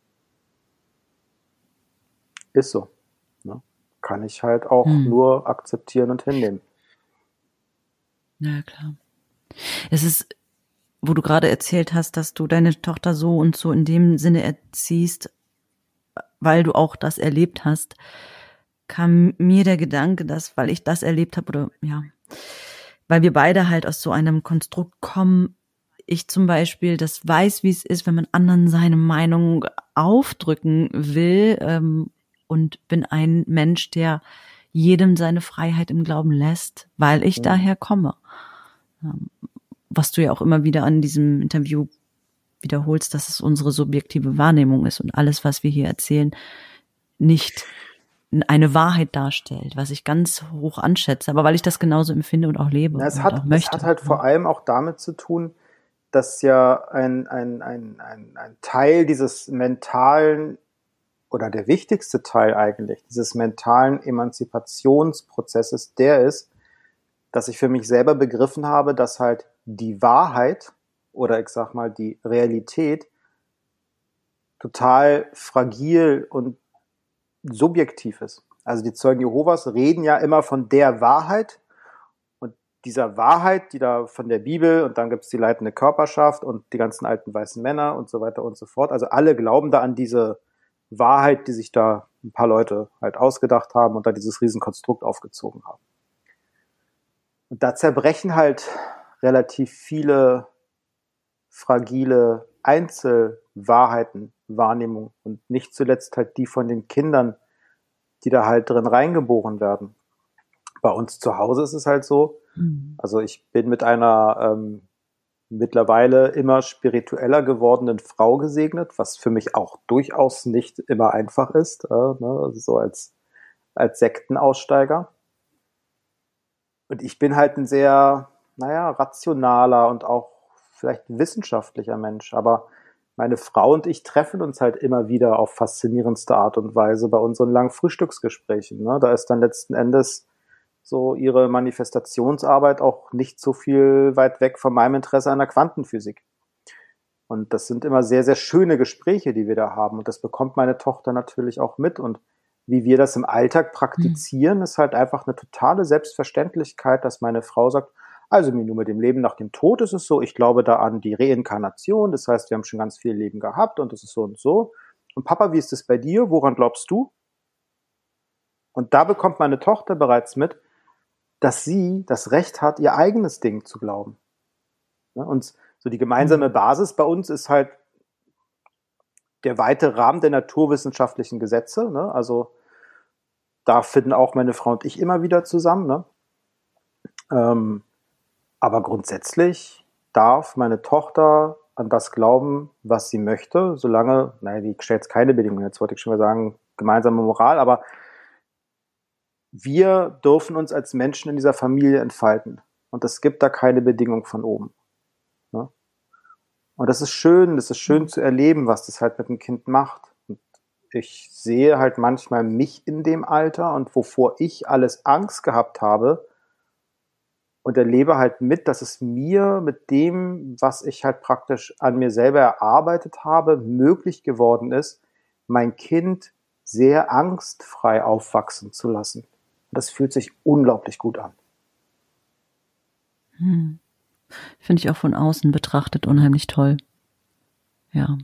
Ist so. Ne? Kann ich halt auch hm. nur akzeptieren und hinnehmen. Ja, klar. Es ist, wo du gerade erzählt hast, dass du deine Tochter so und so in dem Sinne erziehst, weil du auch das erlebt hast, kam mir der Gedanke, dass, weil ich das erlebt habe, oder ja, weil wir beide halt aus so einem Konstrukt kommen. Ich zum Beispiel, das weiß, wie es ist, wenn man anderen seine Meinung aufdrücken will, ähm, und bin ein Mensch, der jedem seine Freiheit im Glauben lässt, weil ich mhm. daher komme. Ähm, was du ja auch immer wieder an diesem Interview wiederholst, dass es unsere subjektive Wahrnehmung ist und alles, was wir hier erzählen, nicht eine Wahrheit darstellt, was ich ganz hoch anschätze, aber weil ich das genauso empfinde und auch lebe. Na, es, und hat, auch möchte. Es hat halt vor allem auch damit zu tun, dass ja ein, ein, ein, ein, ein Teil dieses mentalen oder der wichtigste Teil eigentlich dieses mentalen Emanzipationsprozesses der ist, dass ich für mich selber begriffen habe, dass halt die Wahrheit oder ich sag mal die Realität total fragil und subjektiv ist. Also die Zeugen Jehovas reden ja immer von der Wahrheit und dieser Wahrheit, die da von der Bibel und dann gibt es die leitende Körperschaft und die ganzen alten weißen Männer und so weiter und so fort. Also alle glauben da an diese Wahrheit, die sich da ein paar Leute halt ausgedacht haben und da dieses Riesenkonstrukt aufgezogen haben. Und da zerbrechen halt relativ viele fragile Einzelwahrheiten, Wahrnehmungen und nicht zuletzt halt die von den Kindern, die da halt drin reingeboren werden. Bei uns zu Hause ist es halt so, mhm. also ich bin mit einer ähm, mittlerweile immer spiritueller gewordenen Frau gesegnet, was für mich auch durchaus nicht immer einfach ist, äh, ne? Also so als, als Sektenaussteiger. Und ich bin halt ein sehr, naja, rationaler und auch vielleicht wissenschaftlicher Mensch, aber meine Frau und ich treffen uns halt immer wieder auf faszinierendste Art und Weise bei unseren langen Frühstücksgesprächen. Ne? Da ist dann letzten Endes so ihre Manifestationsarbeit auch nicht so viel weit weg von meinem Interesse an der Quantenphysik. Und das sind immer sehr, sehr schöne Gespräche, die wir da haben. Und das bekommt meine Tochter natürlich auch mit. Und wie wir das im Alltag praktizieren, mhm. ist halt einfach eine totale Selbstverständlichkeit, dass meine Frau sagt, also nur mit dem Leben nach dem Tod ist es so, ich glaube da an die Reinkarnation, das heißt, wir haben schon ganz viel Leben gehabt und das ist so und so. Und Papa, wie ist es bei dir? Woran glaubst du? Und da bekommt meine Tochter bereits mit, dass sie das Recht hat, ihr eigenes Ding zu glauben. Und so die gemeinsame Basis bei uns ist halt der weite Rahmen der naturwissenschaftlichen Gesetze. Also da finden auch meine Frau und ich immer wieder zusammen. Ne? Ähm, Aber grundsätzlich darf meine Tochter an das glauben, was sie möchte, solange, naja, die stellt jetzt keine Bedingungen, jetzt wollte ich schon mal sagen, gemeinsame Moral, aber wir dürfen uns als Menschen in dieser Familie entfalten. Und es gibt da keine Bedingung von oben. Ne? Und das ist schön, das ist schön zu erleben, was das halt mit dem Kind macht. Und ich sehe halt manchmal mich in dem Alter und wovor ich alles Angst gehabt habe, und erlebe halt mit, dass es mir mit dem, was ich halt praktisch an mir selber erarbeitet habe, möglich geworden ist, mein Kind sehr angstfrei aufwachsen zu lassen. Und das fühlt sich unglaublich gut an. Hm. Finde ich auch von außen betrachtet unheimlich toll. Ja.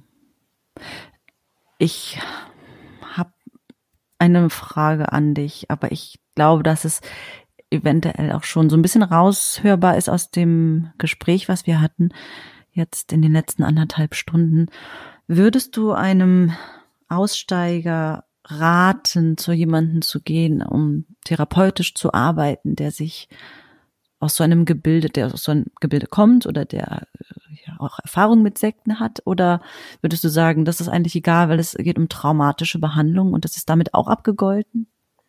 Ich habe eine Frage an dich, aber ich glaube, dass es eventuell auch schon so ein bisschen raushörbar ist aus dem Gespräch, was wir hatten, jetzt in den letzten anderthalb Stunden. Würdest du einem Aussteiger raten, zu jemandem zu gehen, um therapeutisch zu arbeiten, der sich aus so einem Gebilde, der aus so einem Gebilde kommt oder der ja auch Erfahrung mit Sekten hat? Oder würdest du sagen, das ist eigentlich egal, weil es geht um traumatische Behandlung und das ist damit auch abgegolten?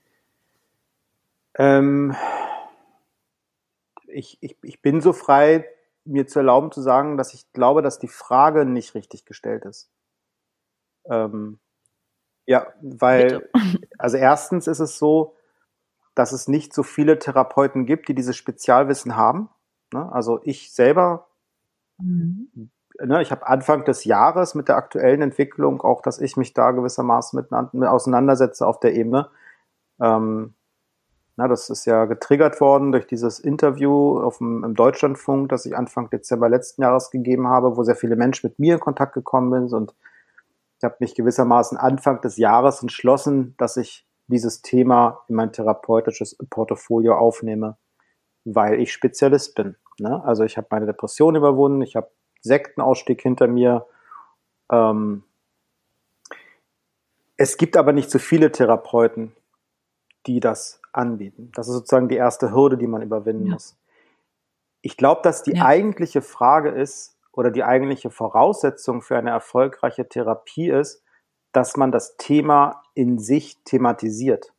Ähm, ich, ich, ich bin so frei, mir zu erlauben zu sagen, dass ich glaube, dass die Frage nicht richtig gestellt ist. Ähm, ja, weil, Bitte. Also erstens ist es so, dass es nicht so viele Therapeuten gibt, die dieses Spezialwissen haben. Ne? Also ich selber, mhm. ne, ich habe Anfang des Jahres mit der aktuellen Entwicklung auch, dass ich mich da gewissermaßen mit, mit auseinandersetze auf der Ebene. Ähm, Na, das ist ja getriggert worden durch dieses Interview auf dem, im Deutschlandfunk, das ich Anfang Dezember letzten Jahres gegeben habe, wo sehr viele Menschen mit mir in Kontakt gekommen sind. Und ich habe mich gewissermaßen Anfang des Jahres entschlossen, dass ich dieses Thema in mein therapeutisches Portfolio aufnehme. weil ich Spezialist bin. Ne? Also ich habe meine Depression überwunden, ich habe Sektenausstieg hinter mir. Ähm, es gibt aber nicht so viele Therapeuten, die das anbieten. Das ist sozusagen die erste Hürde, die man überwinden Ja. muss. Ich glaube, dass die Ja. eigentliche Frage ist oder die eigentliche Voraussetzung für eine erfolgreiche Therapie ist, dass man das Thema in sich thematisiert.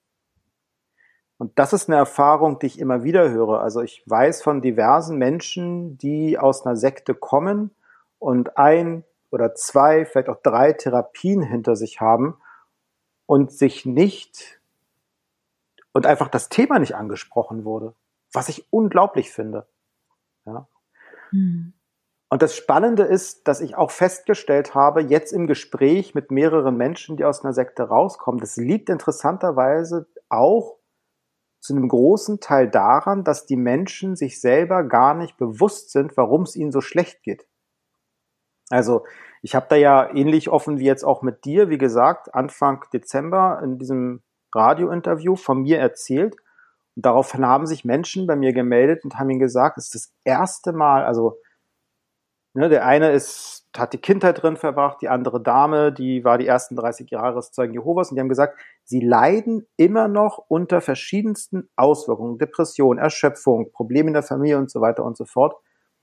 Und das ist eine Erfahrung, die ich immer wieder höre. Also ich weiß von diversen Menschen, die aus einer Sekte kommen und ein oder zwei, vielleicht auch drei Therapien hinter sich haben und sich nicht und einfach das Thema nicht angesprochen wurde, was ich unglaublich finde. Ja. Mhm. Und das Spannende ist, dass ich auch festgestellt habe, jetzt im Gespräch mit mehreren Menschen, die aus einer Sekte rauskommen, das liegt interessanterweise auch zu einem großen Teil daran, dass die Menschen sich selber gar nicht bewusst sind, warum es ihnen so schlecht geht. Also ich habe da ja ähnlich offen wie jetzt auch mit dir, wie gesagt, Anfang Dezember in diesem Radiointerview von mir erzählt. Und daraufhin haben sich Menschen bei mir gemeldet und haben ihnen gesagt, es ist das erste Mal, also ne, der eine ist, hat die Kindheit drin verbracht, die andere Dame, die war die ersten dreißig Jahre Zeugen Jehovas und die haben gesagt, sie leiden immer noch unter verschiedensten Auswirkungen, Depression, Erschöpfung, Probleme in der Familie und so weiter und so fort.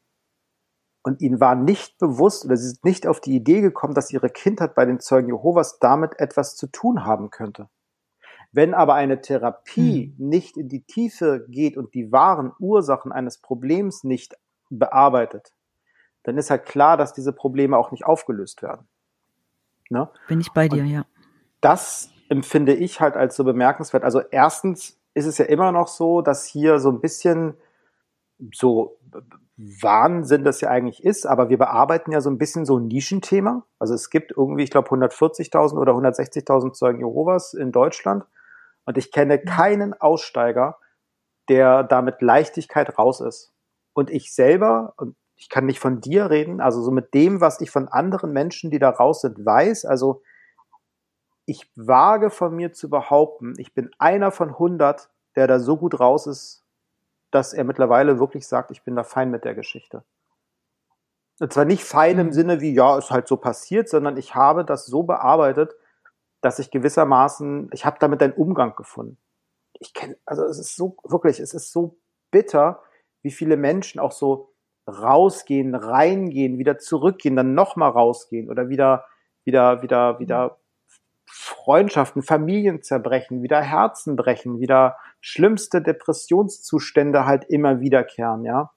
Und ihnen war nicht bewusst oder sie sind nicht auf die Idee gekommen, dass ihre Kindheit bei den Zeugen Jehovas damit etwas zu tun haben könnte. Wenn aber eine Therapie Mhm. nicht in die Tiefe geht und die wahren Ursachen eines Problems nicht bearbeitet, dann ist halt klar, dass diese Probleme auch nicht aufgelöst werden. Ne? Bin ich bei dir, Und ja. das empfinde ich halt als so bemerkenswert. Also erstens ist es ja immer noch so, dass hier so ein bisschen so Wahnsinn das ja eigentlich ist, aber wir bearbeiten ja so ein bisschen so ein Nischenthema. Also es gibt irgendwie, ich glaube, hundertvierzigtausend oder hundertsechzigtausend Zeugen Jehovas in Deutschland und ich kenne keinen Aussteiger, der da mit Leichtigkeit raus ist. Und ich selber, und ich kann nicht von dir reden, also so mit dem, was ich von anderen Menschen, die da raus sind, weiß, also ich wage von mir zu behaupten, ich bin einer von hundert, der da so gut raus ist, dass er mittlerweile wirklich sagt, ich bin da fein mit der Geschichte. Und zwar nicht fein im Mhm. Sinne wie, ja, ist halt so passiert, sondern ich habe das so bearbeitet, dass ich gewissermaßen, ich habe damit einen Umgang gefunden. Ich kenne, also es ist so, wirklich, es ist so bitter, wie viele Menschen auch so rausgehen, reingehen, wieder zurückgehen, dann nochmal rausgehen oder wieder, wieder, wieder, wieder Freundschaften, Familien zerbrechen, wieder Herzen brechen, wieder schlimmste Depressionszustände halt immer wiederkehren, ja.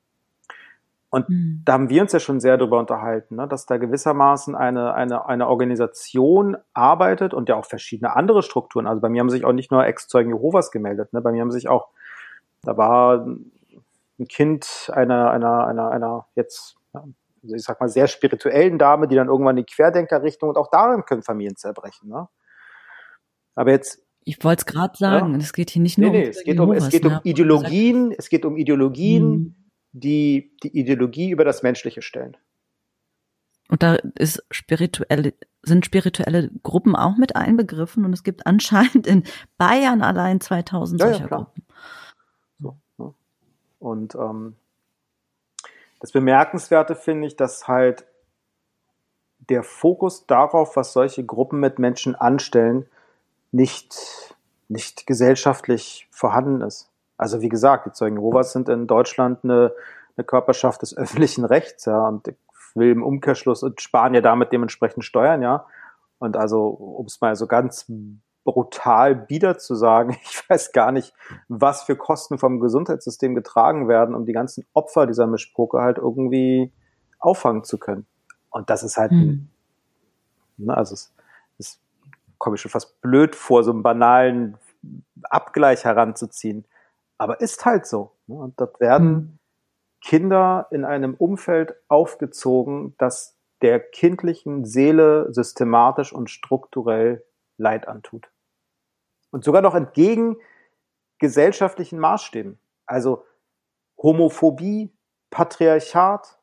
Und Mhm. da haben wir uns ja schon sehr darüber unterhalten, ne, dass da gewissermaßen eine, eine, eine Organisation arbeitet und ja auch verschiedene andere Strukturen. Also bei mir haben sich auch nicht nur Ex-Zeugen Jehovas gemeldet, ne, bei mir haben sich auch, da war ein Kind einer, einer, einer, einer jetzt, also ich sag mal, sehr spirituellen Dame, die dann irgendwann in die Querdenkerrichtung und auch darin können Familien zerbrechen, ne. Aber jetzt, Ich wollte es gerade ja, sagen, es geht hier nicht nee, nur um nee, es Zeugen geht um, es Jehovas, geht um ne? Wo du gesagt hast. Ideologien, es geht um Ideologien, Mhm. die die Ideologie über das Menschliche stellen. Und da ist spirituelle, sind spirituelle Gruppen auch mit einbegriffen und es gibt anscheinend in Bayern allein zweitausend Ja, ja, solcher klar. Gruppen. So, ne? Und ähm, das Bemerkenswerte finde ich, dass halt der Fokus darauf, was solche Gruppen mit Menschen anstellen, nicht, nicht gesellschaftlich vorhanden ist. Also wie gesagt, die Zeugen Jehovas sind in Deutschland eine, eine Körperschaft des öffentlichen Rechts, ja, und ich will im Umkehrschluss und sparen ja damit dementsprechend Steuern, ja. Und also, um es mal so ganz brutal bieder zu sagen, ich weiß gar nicht, was für Kosten vom Gesundheitssystem getragen werden, um die ganzen Opfer dieser Mischpoke halt irgendwie auffangen zu können. Und das ist halt ein, Hm. ne, also es, es komme ich schon fast blöd vor, so einen banalen Abgleich heranzuziehen. Aber ist halt so. Ne? Und dort werden Hm. Kinder in einem Umfeld aufgezogen, das der kindlichen Seele systematisch und strukturell Leid antut. Und sogar noch entgegen gesellschaftlichen Maßstäben. Also Homophobie, Patriarchat.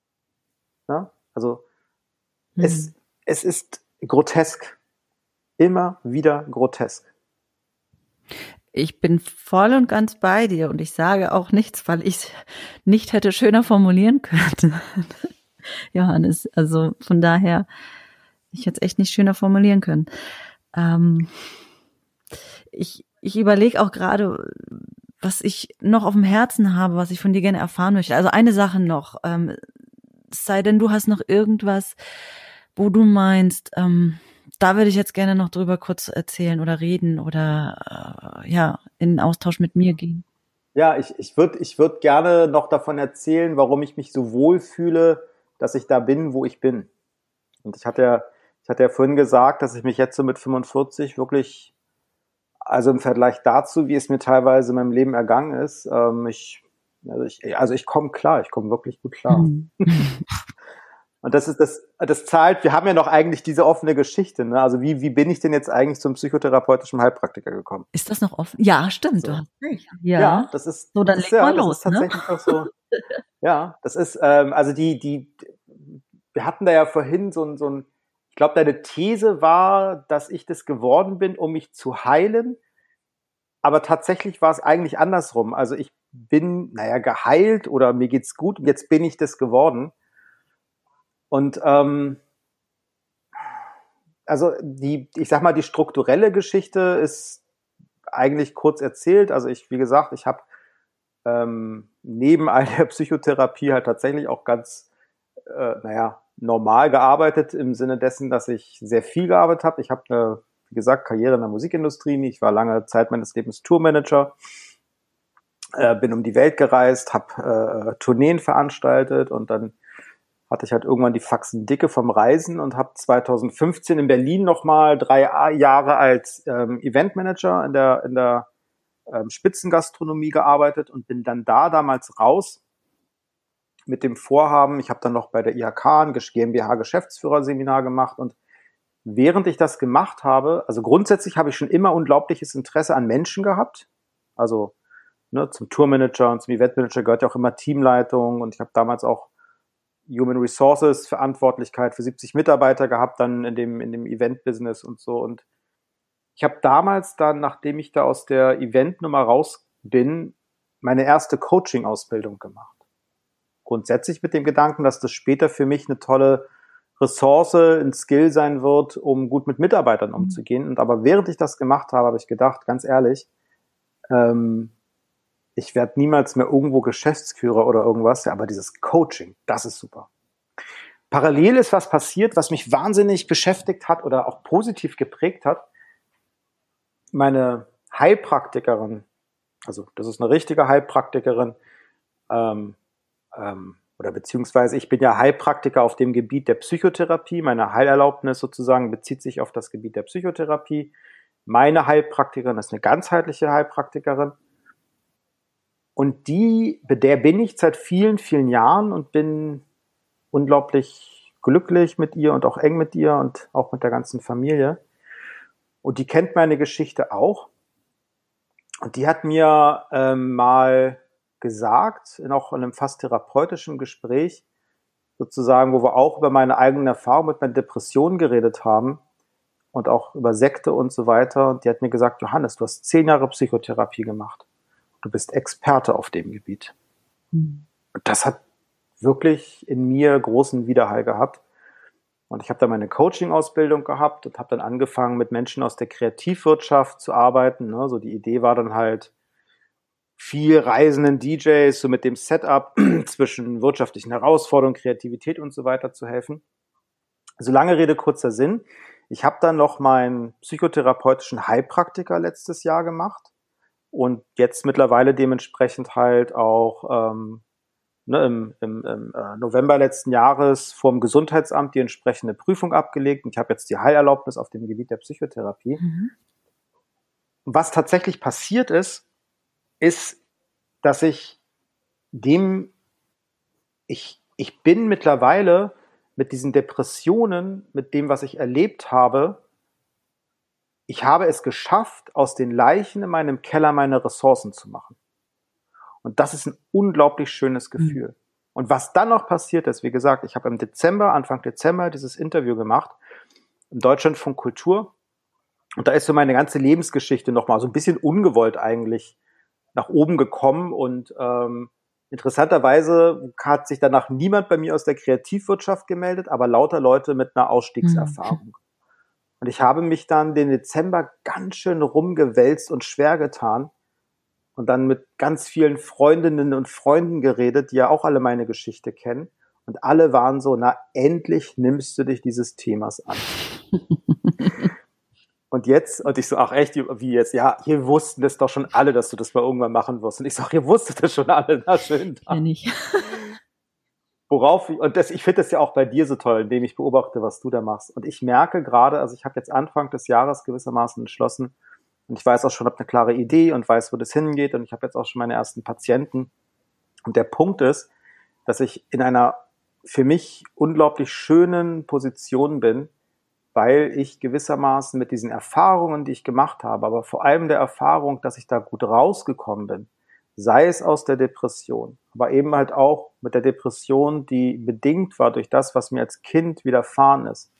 Ne? Also Hm. es, es ist grotesk. Immer wieder grotesk. ich bin voll und ganz bei dir und ich sage auch nichts, weil ich es nicht hätte schöner formulieren können. Johannes, also von daher, ich hätte es echt nicht schöner formulieren können. Ähm, ich ich überlege auch gerade, was ich noch auf dem Herzen habe, was ich von dir gerne erfahren möchte. Also eine Sache noch, ähm, es sei denn, du hast noch irgendwas, wo du meinst, ähm, da würde ich jetzt gerne noch drüber kurz erzählen oder reden oder äh, ja, in den Austausch mit mir gehen. Ja, ich, ich würde ich würd gerne noch davon erzählen, warum ich mich so wohl fühle, dass ich da bin, wo ich bin. Und ich hatte ja, ich hatte ja vorhin gesagt, dass ich mich jetzt so mit fünfundvierzig wirklich, also im Vergleich dazu, wie es mir teilweise in meinem Leben ergangen ist, ähm, ich, also ich, also ich komme klar, ich komme wirklich gut klar. Mhm. Und das ist das, das zahlt, wir haben ja noch eigentlich diese offene Geschichte, ne? Also wie, wie bin ich denn jetzt eigentlich zum psychotherapeutischen Heilpraktiker gekommen? Ist das noch offen? Ja, stimmt, So. du hast recht. Ja. Ja, das ist, So, dann das ist leg mal ja, das los, ist ne? tatsächlich auch so. Ja, das ist, ähm, also die, die, wir hatten da ja vorhin so ein, so ein, ich glaube, deine These war, dass ich das geworden bin, um mich zu heilen. Aber tatsächlich war es eigentlich andersrum. Also ich bin, naja, geheilt oder mir geht's gut und jetzt bin ich das geworden. Und ähm, also die, ich sag mal, die strukturelle Geschichte ist eigentlich kurz erzählt. Also ich, wie gesagt, ich habe ähm, neben all der Psychotherapie halt tatsächlich auch ganz, äh, naja, normal gearbeitet im Sinne dessen, dass ich sehr viel gearbeitet habe. Ich habe eine, wie gesagt, Karriere in der Musikindustrie. Ich war lange Zeit meines Lebens Tourmanager, äh, bin um die Welt gereist, habe äh, Tourneen veranstaltet und dann hatte ich halt irgendwann die Faxen dicke vom Reisen und habe zweitausendfünfzehn in Berlin nochmal drei Jahre als ähm, Eventmanager in der, in der ähm, Spitzengastronomie gearbeitet und bin dann da damals raus mit dem Vorhaben, ich habe dann noch bei der I H K ein GmbH Geschäftsführerseminar gemacht und während ich das gemacht habe, also grundsätzlich habe ich schon immer unglaubliches Interesse an Menschen gehabt, also ne, zum Tourmanager und zum Eventmanager gehört ja auch immer Teamleitung und ich habe damals auch Human Resources Verantwortlichkeit für siebzig Mitarbeiter gehabt, dann in dem, in dem Event-Business und so. Und ich habe damals dann, nachdem ich da aus der Eventnummer raus bin, meine erste Coaching-Ausbildung gemacht. Grundsätzlich mit dem Gedanken, dass das später für mich eine tolle Ressource, ein Skill sein wird, um gut mit Mitarbeitern umzugehen. Und aber während ich das gemacht habe, habe ich gedacht, ganz ehrlich, ähm, ich werde niemals mehr irgendwo Geschäftsführer oder irgendwas, aber dieses Coaching, das ist super. Parallel ist was passiert, was mich wahnsinnig beschäftigt hat oder auch positiv geprägt hat. Meine Heilpraktikerin, also das ist eine richtige Heilpraktikerin, ähm, ähm, oder beziehungsweise ich bin ja Heilpraktiker auf dem Gebiet der Psychotherapie. Meine Heilerlaubnis sozusagen bezieht sich auf das Gebiet der Psychotherapie. Meine Heilpraktikerin ist eine ganzheitliche Heilpraktikerin. Und die, bei der bin ich seit vielen, vielen Jahren und bin unglaublich glücklich mit ihr und auch eng mit ihr und auch mit der ganzen Familie. Und die kennt meine Geschichte auch. Und die hat mir ähm, mal gesagt, in auch in einem fast therapeutischen Gespräch, sozusagen, wo wir auch über meine eigenen Erfahrungen mit meiner Depression geredet haben und auch über Sekte und so weiter. Und die hat mir gesagt, Johannes, du hast zehn Jahre Psychotherapie gemacht. Du bist Experte auf dem Gebiet. Mhm. Und das hat wirklich in mir großen Widerhall gehabt. Und ich habe da meine Coaching-Ausbildung gehabt und habe dann angefangen, mit Menschen aus der Kreativwirtschaft zu arbeiten. Ne? So die Idee war dann halt, viel reisenden D Js, so mit dem Setup zwischen wirtschaftlichen Herausforderungen, Kreativität und so weiter zu helfen. So lange Rede, kurzer Sinn. Ich habe dann noch meinen psychotherapeutischen Heilpraktiker letztes Jahr gemacht und jetzt mittlerweile dementsprechend halt auch ähm, ne, im, im, im äh, November letzten Jahres vom Gesundheitsamt die entsprechende Prüfung abgelegt und ich habe jetzt die Heilerlaubnis auf dem Gebiet der Psychotherapie. Mhm. Was tatsächlich passiert ist, ist, dass ich dem, ich, ich bin mittlerweile mit diesen Depressionen, mit dem, was ich erlebt habe, ich habe es geschafft, aus den Leichen in meinem Keller meine Ressourcen zu machen. Und das ist ein unglaublich schönes Gefühl. Mhm. Und was dann noch passiert ist, wie gesagt, ich habe im Dezember, Anfang Dezember dieses Interview gemacht, im Deutschlandfunk Kultur, Und da ist so meine ganze Lebensgeschichte nochmal so ein bisschen ungewollt eigentlich nach oben gekommen. Und ähm, interessanterweise hat sich danach niemand bei mir aus der Kreativwirtschaft gemeldet, aber lauter Leute mit einer Ausstiegserfahrung. Hm. Und ich habe mich dann den Dezember ganz schön rumgewälzt und schwer getan und dann mit ganz vielen Freundinnen und Freunden geredet, die ja auch alle meine Geschichte kennen. Und alle waren so, na, endlich nimmst du dich dieses Themas an. Und jetzt, und ich so, ach echt, wie jetzt? Ja, hier wussten das doch schon alle, dass du das mal irgendwann machen wirst. Und ich so, ach, ihr wusstet das schon alle, na schön. Ja, nicht. Worauf, ich, und das, ich finde das ja auch bei dir so toll, indem ich beobachte, was du da machst. Und ich merke gerade, also ich habe jetzt Anfang des Jahres gewissermaßen entschlossen, und ich weiß auch schon, habe eine klare Idee und weiß, wo das hingeht, und ich habe jetzt auch schon meine ersten Patienten. Und der Punkt ist, dass ich in einer für mich unglaublich schönen Position bin, weil ich gewissermaßen mit diesen Erfahrungen, die ich gemacht habe, aber vor allem der Erfahrung, dass ich da gut rausgekommen bin, sei es aus der Depression, aber eben halt auch mit der Depression, die bedingt war durch das, was mir als Kind widerfahren ist.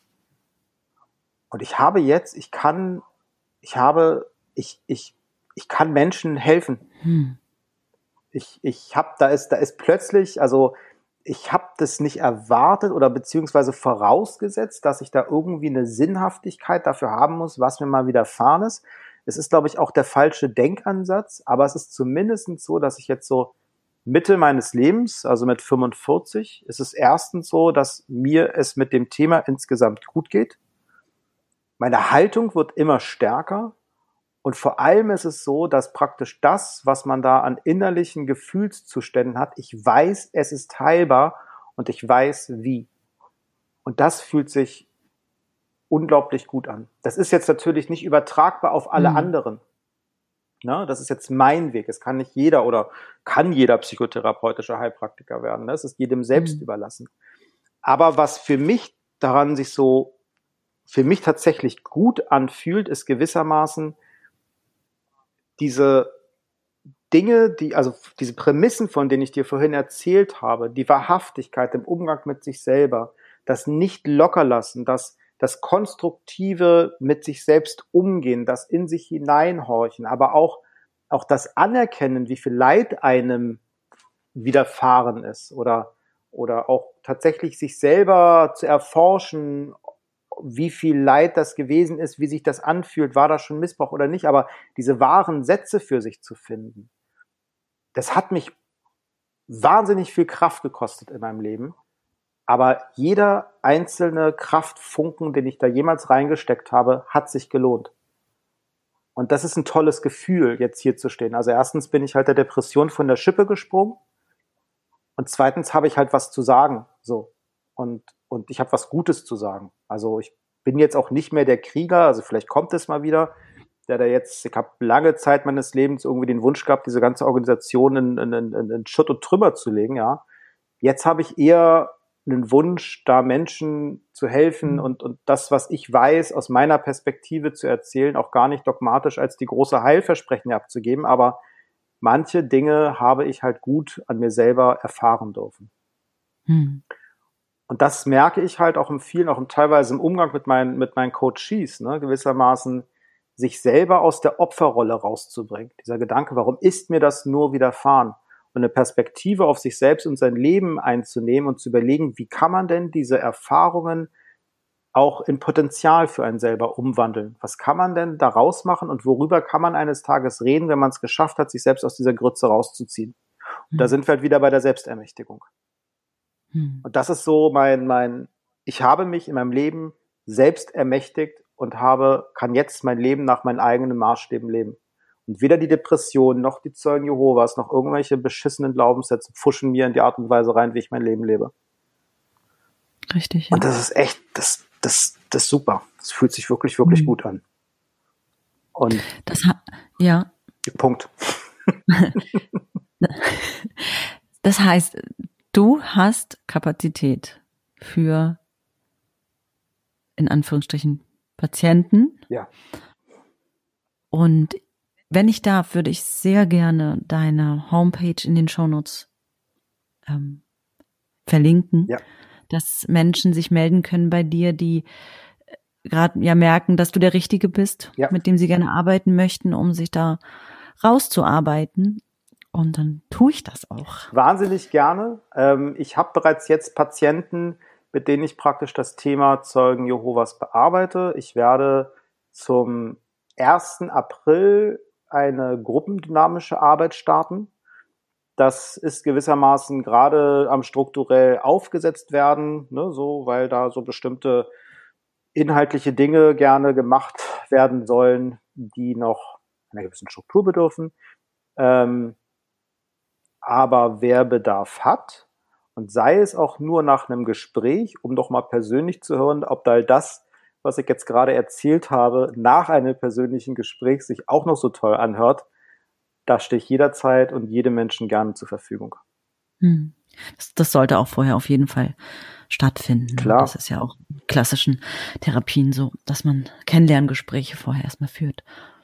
Und ich habe jetzt, ich kann, ich habe, ich, ich, ich kann Menschen helfen. Hm. Ich, ich habe, da ist, da ist plötzlich, also ich habe das nicht erwartet oder beziehungsweise vorausgesetzt, dass ich da irgendwie eine Sinnhaftigkeit dafür haben muss, was mir mal widerfahren ist. Es ist, glaube ich, auch der falsche Denkansatz, aber es ist zumindest so, dass ich jetzt so Mitte meines Lebens, also mit fünfundvierzig, ist es erstens so, dass mir es mit dem Thema insgesamt gut geht. Meine Haltung wird immer stärker. Und vor allem ist es so, dass praktisch das, was man da an innerlichen Gefühlszuständen hat, ich weiß, es ist heilbar und ich weiß, wie. Und das fühlt sich unglaublich gut an. Das ist jetzt natürlich nicht übertragbar auf alle mhm. anderen. Ne? Das ist jetzt mein Weg. Es kann nicht jeder oder kann jeder psychotherapeutische Heilpraktiker werden. Das ist jedem selbst mhm. überlassen. Aber was für mich daran sich so, für mich tatsächlich gut anfühlt, ist gewissermaßen diese Dinge, die, also diese Prämissen, von denen ich dir vorhin erzählt habe, die Wahrhaftigkeit im Umgang mit sich selber, das nicht lockerlassen, das, das konstruktive mit sich selbst umgehen, das in sich hineinhorchen, aber auch, auch das Anerkennen, wie viel Leid einem widerfahren ist oder, oder auch tatsächlich sich selber zu erforschen, wie viel Leid das gewesen ist, wie sich das anfühlt, war das schon Missbrauch oder nicht, aber diese wahren Sätze für sich zu finden, das hat mich wahnsinnig viel Kraft gekostet in meinem Leben, aber jeder einzelne Kraftfunken, den ich da jemals reingesteckt habe, hat sich gelohnt. Und das ist ein tolles Gefühl, jetzt hier zu stehen. Also erstens bin ich halt der Depression von der Schippe gesprungen und zweitens habe ich halt was zu sagen, so. Und Und ich habe was Gutes zu sagen. Also ich bin jetzt auch nicht mehr der Krieger, also vielleicht kommt es mal wieder, der da jetzt, ich habe lange Zeit meines Lebens irgendwie den Wunsch gehabt, diese ganze Organisation in, in, in, in Schutt und Trümmer zu legen, ja. Jetzt habe ich eher einen Wunsch, da Menschen zu helfen und, und das, was ich weiß, aus meiner Perspektive zu erzählen, auch gar nicht dogmatisch als die große Heilversprechen abzugeben, aber manche Dinge habe ich halt gut an mir selber erfahren dürfen. Hm. Und das merke ich halt auch im vielen, auch im teilweise im Umgang mit meinen, mit meinen Coaches, ne, gewissermaßen sich selber aus der Opferrolle rauszubringen. Dieser Gedanke, warum ist mir das nur widerfahren? Und eine Perspektive auf sich selbst und sein Leben einzunehmen und zu überlegen, wie kann man denn diese Erfahrungen auch in Potenzial für einen selber umwandeln? Was kann man denn daraus machen und worüber kann man eines Tages reden, wenn man es geschafft hat, sich selbst aus dieser Grütze rauszuziehen? Und mhm. da sind wir halt wieder bei der Selbstermächtigung. Mhm. Und das ist so mein, mein, ich habe mich in meinem Leben selbst ermächtigt und habe, kann jetzt mein Leben nach meinen eigenen Maßstäben leben. Und weder die Depression, noch die Zeugen Jehovas, noch irgendwelche beschissenen Glaubenssätze pfuschen mir in die Art und Weise rein, wie ich mein Leben lebe. Richtig, ja. Und das ist echt, das, das, das ist super. Das fühlt sich wirklich, wirklich mhm. gut an. Und das ha- ja. Punkt. Das heißt, du hast Kapazität für, in Anführungsstrichen, Patienten. Ja. Und wenn ich darf, würde ich sehr gerne deine Homepage in den Shownotes ähm, verlinken, ja. dass Menschen sich melden können bei dir, die gerade ja merken, dass du der Richtige bist, ja. mit dem sie gerne arbeiten möchten, um sich da rauszuarbeiten. Und dann tue ich das auch. Wahnsinnig gerne. Ähm, ich habe bereits jetzt Patienten, mit denen ich praktisch das Thema Zeugen Jehovas bearbeite. Ich werde zum ersten April eine gruppendynamische Arbeit starten. Das ist gewissermaßen gerade am strukturell aufgesetzt werden, ne, so, weil da so bestimmte inhaltliche Dinge gerne gemacht werden sollen, die noch einer gewissen Struktur bedürfen. Ähm, aber wer Bedarf hat, und sei es auch nur nach einem Gespräch, um doch mal persönlich zu hören, ob da das, was ich jetzt gerade erzählt habe, nach einem persönlichen Gespräch sich auch noch so toll anhört, da stehe ich jederzeit und jedem Menschen gerne zur Verfügung. Hm. Das, das sollte auch vorher auf jeden Fall stattfinden. Klar. Das ist ja auch in klassischen Therapien so, dass man Kennenlerngespräche vorher erstmal führt.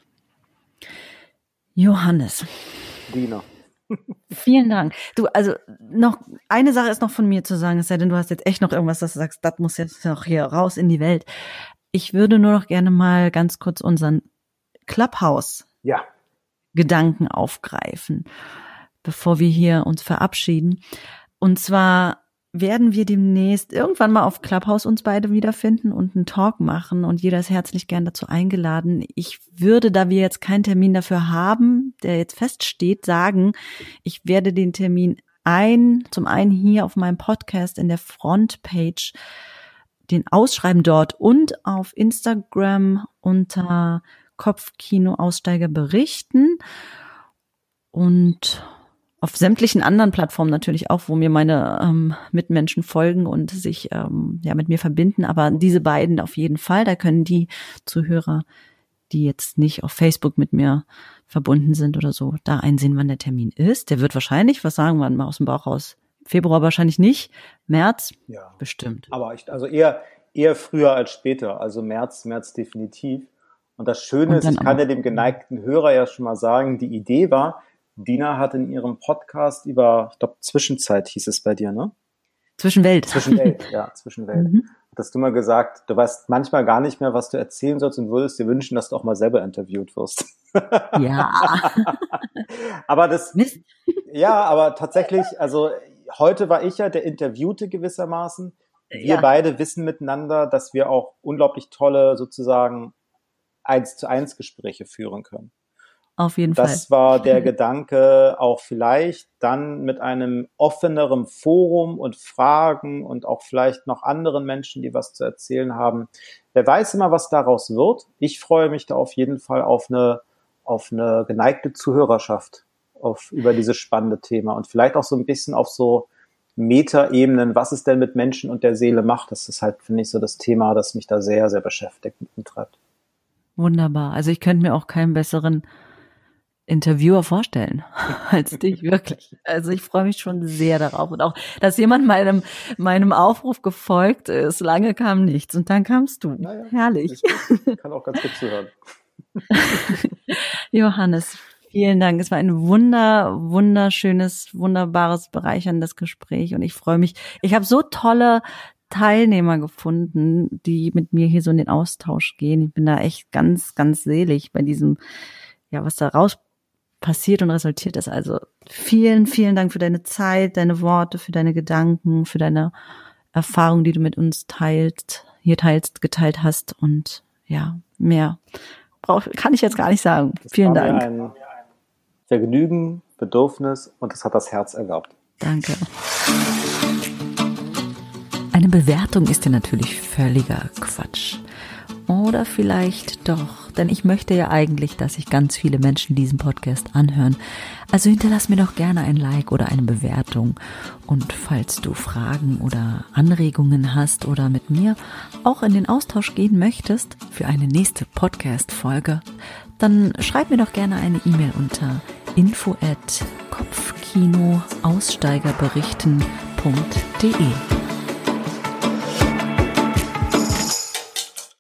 Johannes. Dina. Vielen Dank. Du, also noch eine Sache ist noch von mir zu sagen, es sei denn, du hast jetzt echt noch irgendwas, dass du sagst, das muss jetzt noch hier raus in die Welt. Ich würde nur noch gerne mal ganz kurz unseren Clubhouse Ja. Gedanken aufgreifen, bevor wir hier uns verabschieden. Und zwar werden wir demnächst irgendwann mal auf Clubhouse uns beide wiederfinden und einen Talk machen und jeder ist herzlich gern dazu eingeladen. Ich würde, da wir jetzt keinen Termin dafür haben, der jetzt feststeht, sagen, ich werde den Termin ein, zum einen hier auf meinem Podcast in der Frontpage, den ausschreiben dort und auf Instagram unter Kopfkino-Aussteiger berichten und auf sämtlichen anderen Plattformen natürlich auch, wo mir meine ähm, Mitmenschen folgen und sich ähm, ja mit mir verbinden, aber diese beiden auf jeden Fall, da können die Zuhörer, die jetzt nicht auf Facebook mit mir verbunden sind oder so, da einsehen, wann der Termin ist. Der wird wahrscheinlich, was sagen wir mal aus dem Bauch raus, Februar wahrscheinlich nicht, März Ja. bestimmt. Aber ich, also eher, eher früher als später, also März, März definitiv. Und das Schöne Und ist, dann ich kann auch- ja dem geneigten Hörer ja schon mal sagen, die Idee war, Dina hat in ihrem Podcast über, ich glaube, Zwischenzeit hieß es bei dir, ne? Zwischenwelt. Zwischenwelt, ja, Zwischenwelt. Mhm. Hattest du mal gesagt, du weißt manchmal gar nicht mehr, was du erzählen sollst und würdest dir wünschen, dass du auch mal selber interviewt wirst. Ja. Aber das, Mist. ja, aber tatsächlich, also heute war ich ja der Interviewte gewissermaßen. Wir Ja. beide wissen miteinander, dass wir auch unglaublich tolle sozusagen eins zu eins Gespräche führen können. Auf jeden Das Fall. war der Gedanke, auch vielleicht dann mit einem offeneren Forum und Fragen und auch vielleicht noch anderen Menschen, die was zu erzählen haben. Wer weiß immer, was daraus wird. Ich freue mich da auf jeden Fall auf eine, auf eine geneigte Zuhörerschaft auf, über dieses spannende Thema und vielleicht auch so ein bisschen auf so Metaebenen, was es denn mit Menschen und der Seele macht. Das ist halt, finde ich, so das Thema, das mich da sehr, sehr beschäftigt und umtreibt. Wunderbar. Also ich könnte mir auch keinen besseren Interviewer vorstellen als dich, wirklich. Also ich freue mich schon sehr darauf. Und auch, dass jemand meinem, meinem Aufruf gefolgt ist. Lange kam nichts und dann kamst du. Naja, Herrlich. Ich kann auch ganz gut zuhören. Johannes, vielen Dank. Es war ein wunder, wunderschönes, wunderbares, bereicherndes Gespräch und ich freue mich. Ich habe so tolle Teilnehmer gefunden, die mit mir hier so in den Austausch gehen. Ich bin da echt ganz, ganz selig bei diesem, ja, was da raus passiert und resultiert ist. Also vielen, vielen Dank für deine Zeit, deine Worte, für deine Gedanken, für deine Erfahrung, die du mit uns teilst, hier teilst, geteilt hast und ja, mehr brauch, kann ich jetzt gar nicht sagen. Das Vielen war Dank. mir ein Vergnügen, Bedürfnis und es hat das Herz erlaubt. Danke. Eine Bewertung ist ja natürlich völliger Quatsch. Oder vielleicht doch, denn ich möchte ja eigentlich, dass sich ganz viele Menschen diesen Podcast anhören. Also hinterlass mir doch gerne ein Like oder eine Bewertung. Und falls du Fragen oder Anregungen hast oder mit mir auch in den Austausch gehen möchtest für eine nächste Podcast-Folge, dann schreib mir doch gerne eine E-Mail unter info at kopfkino aussteigerberichten punkt de.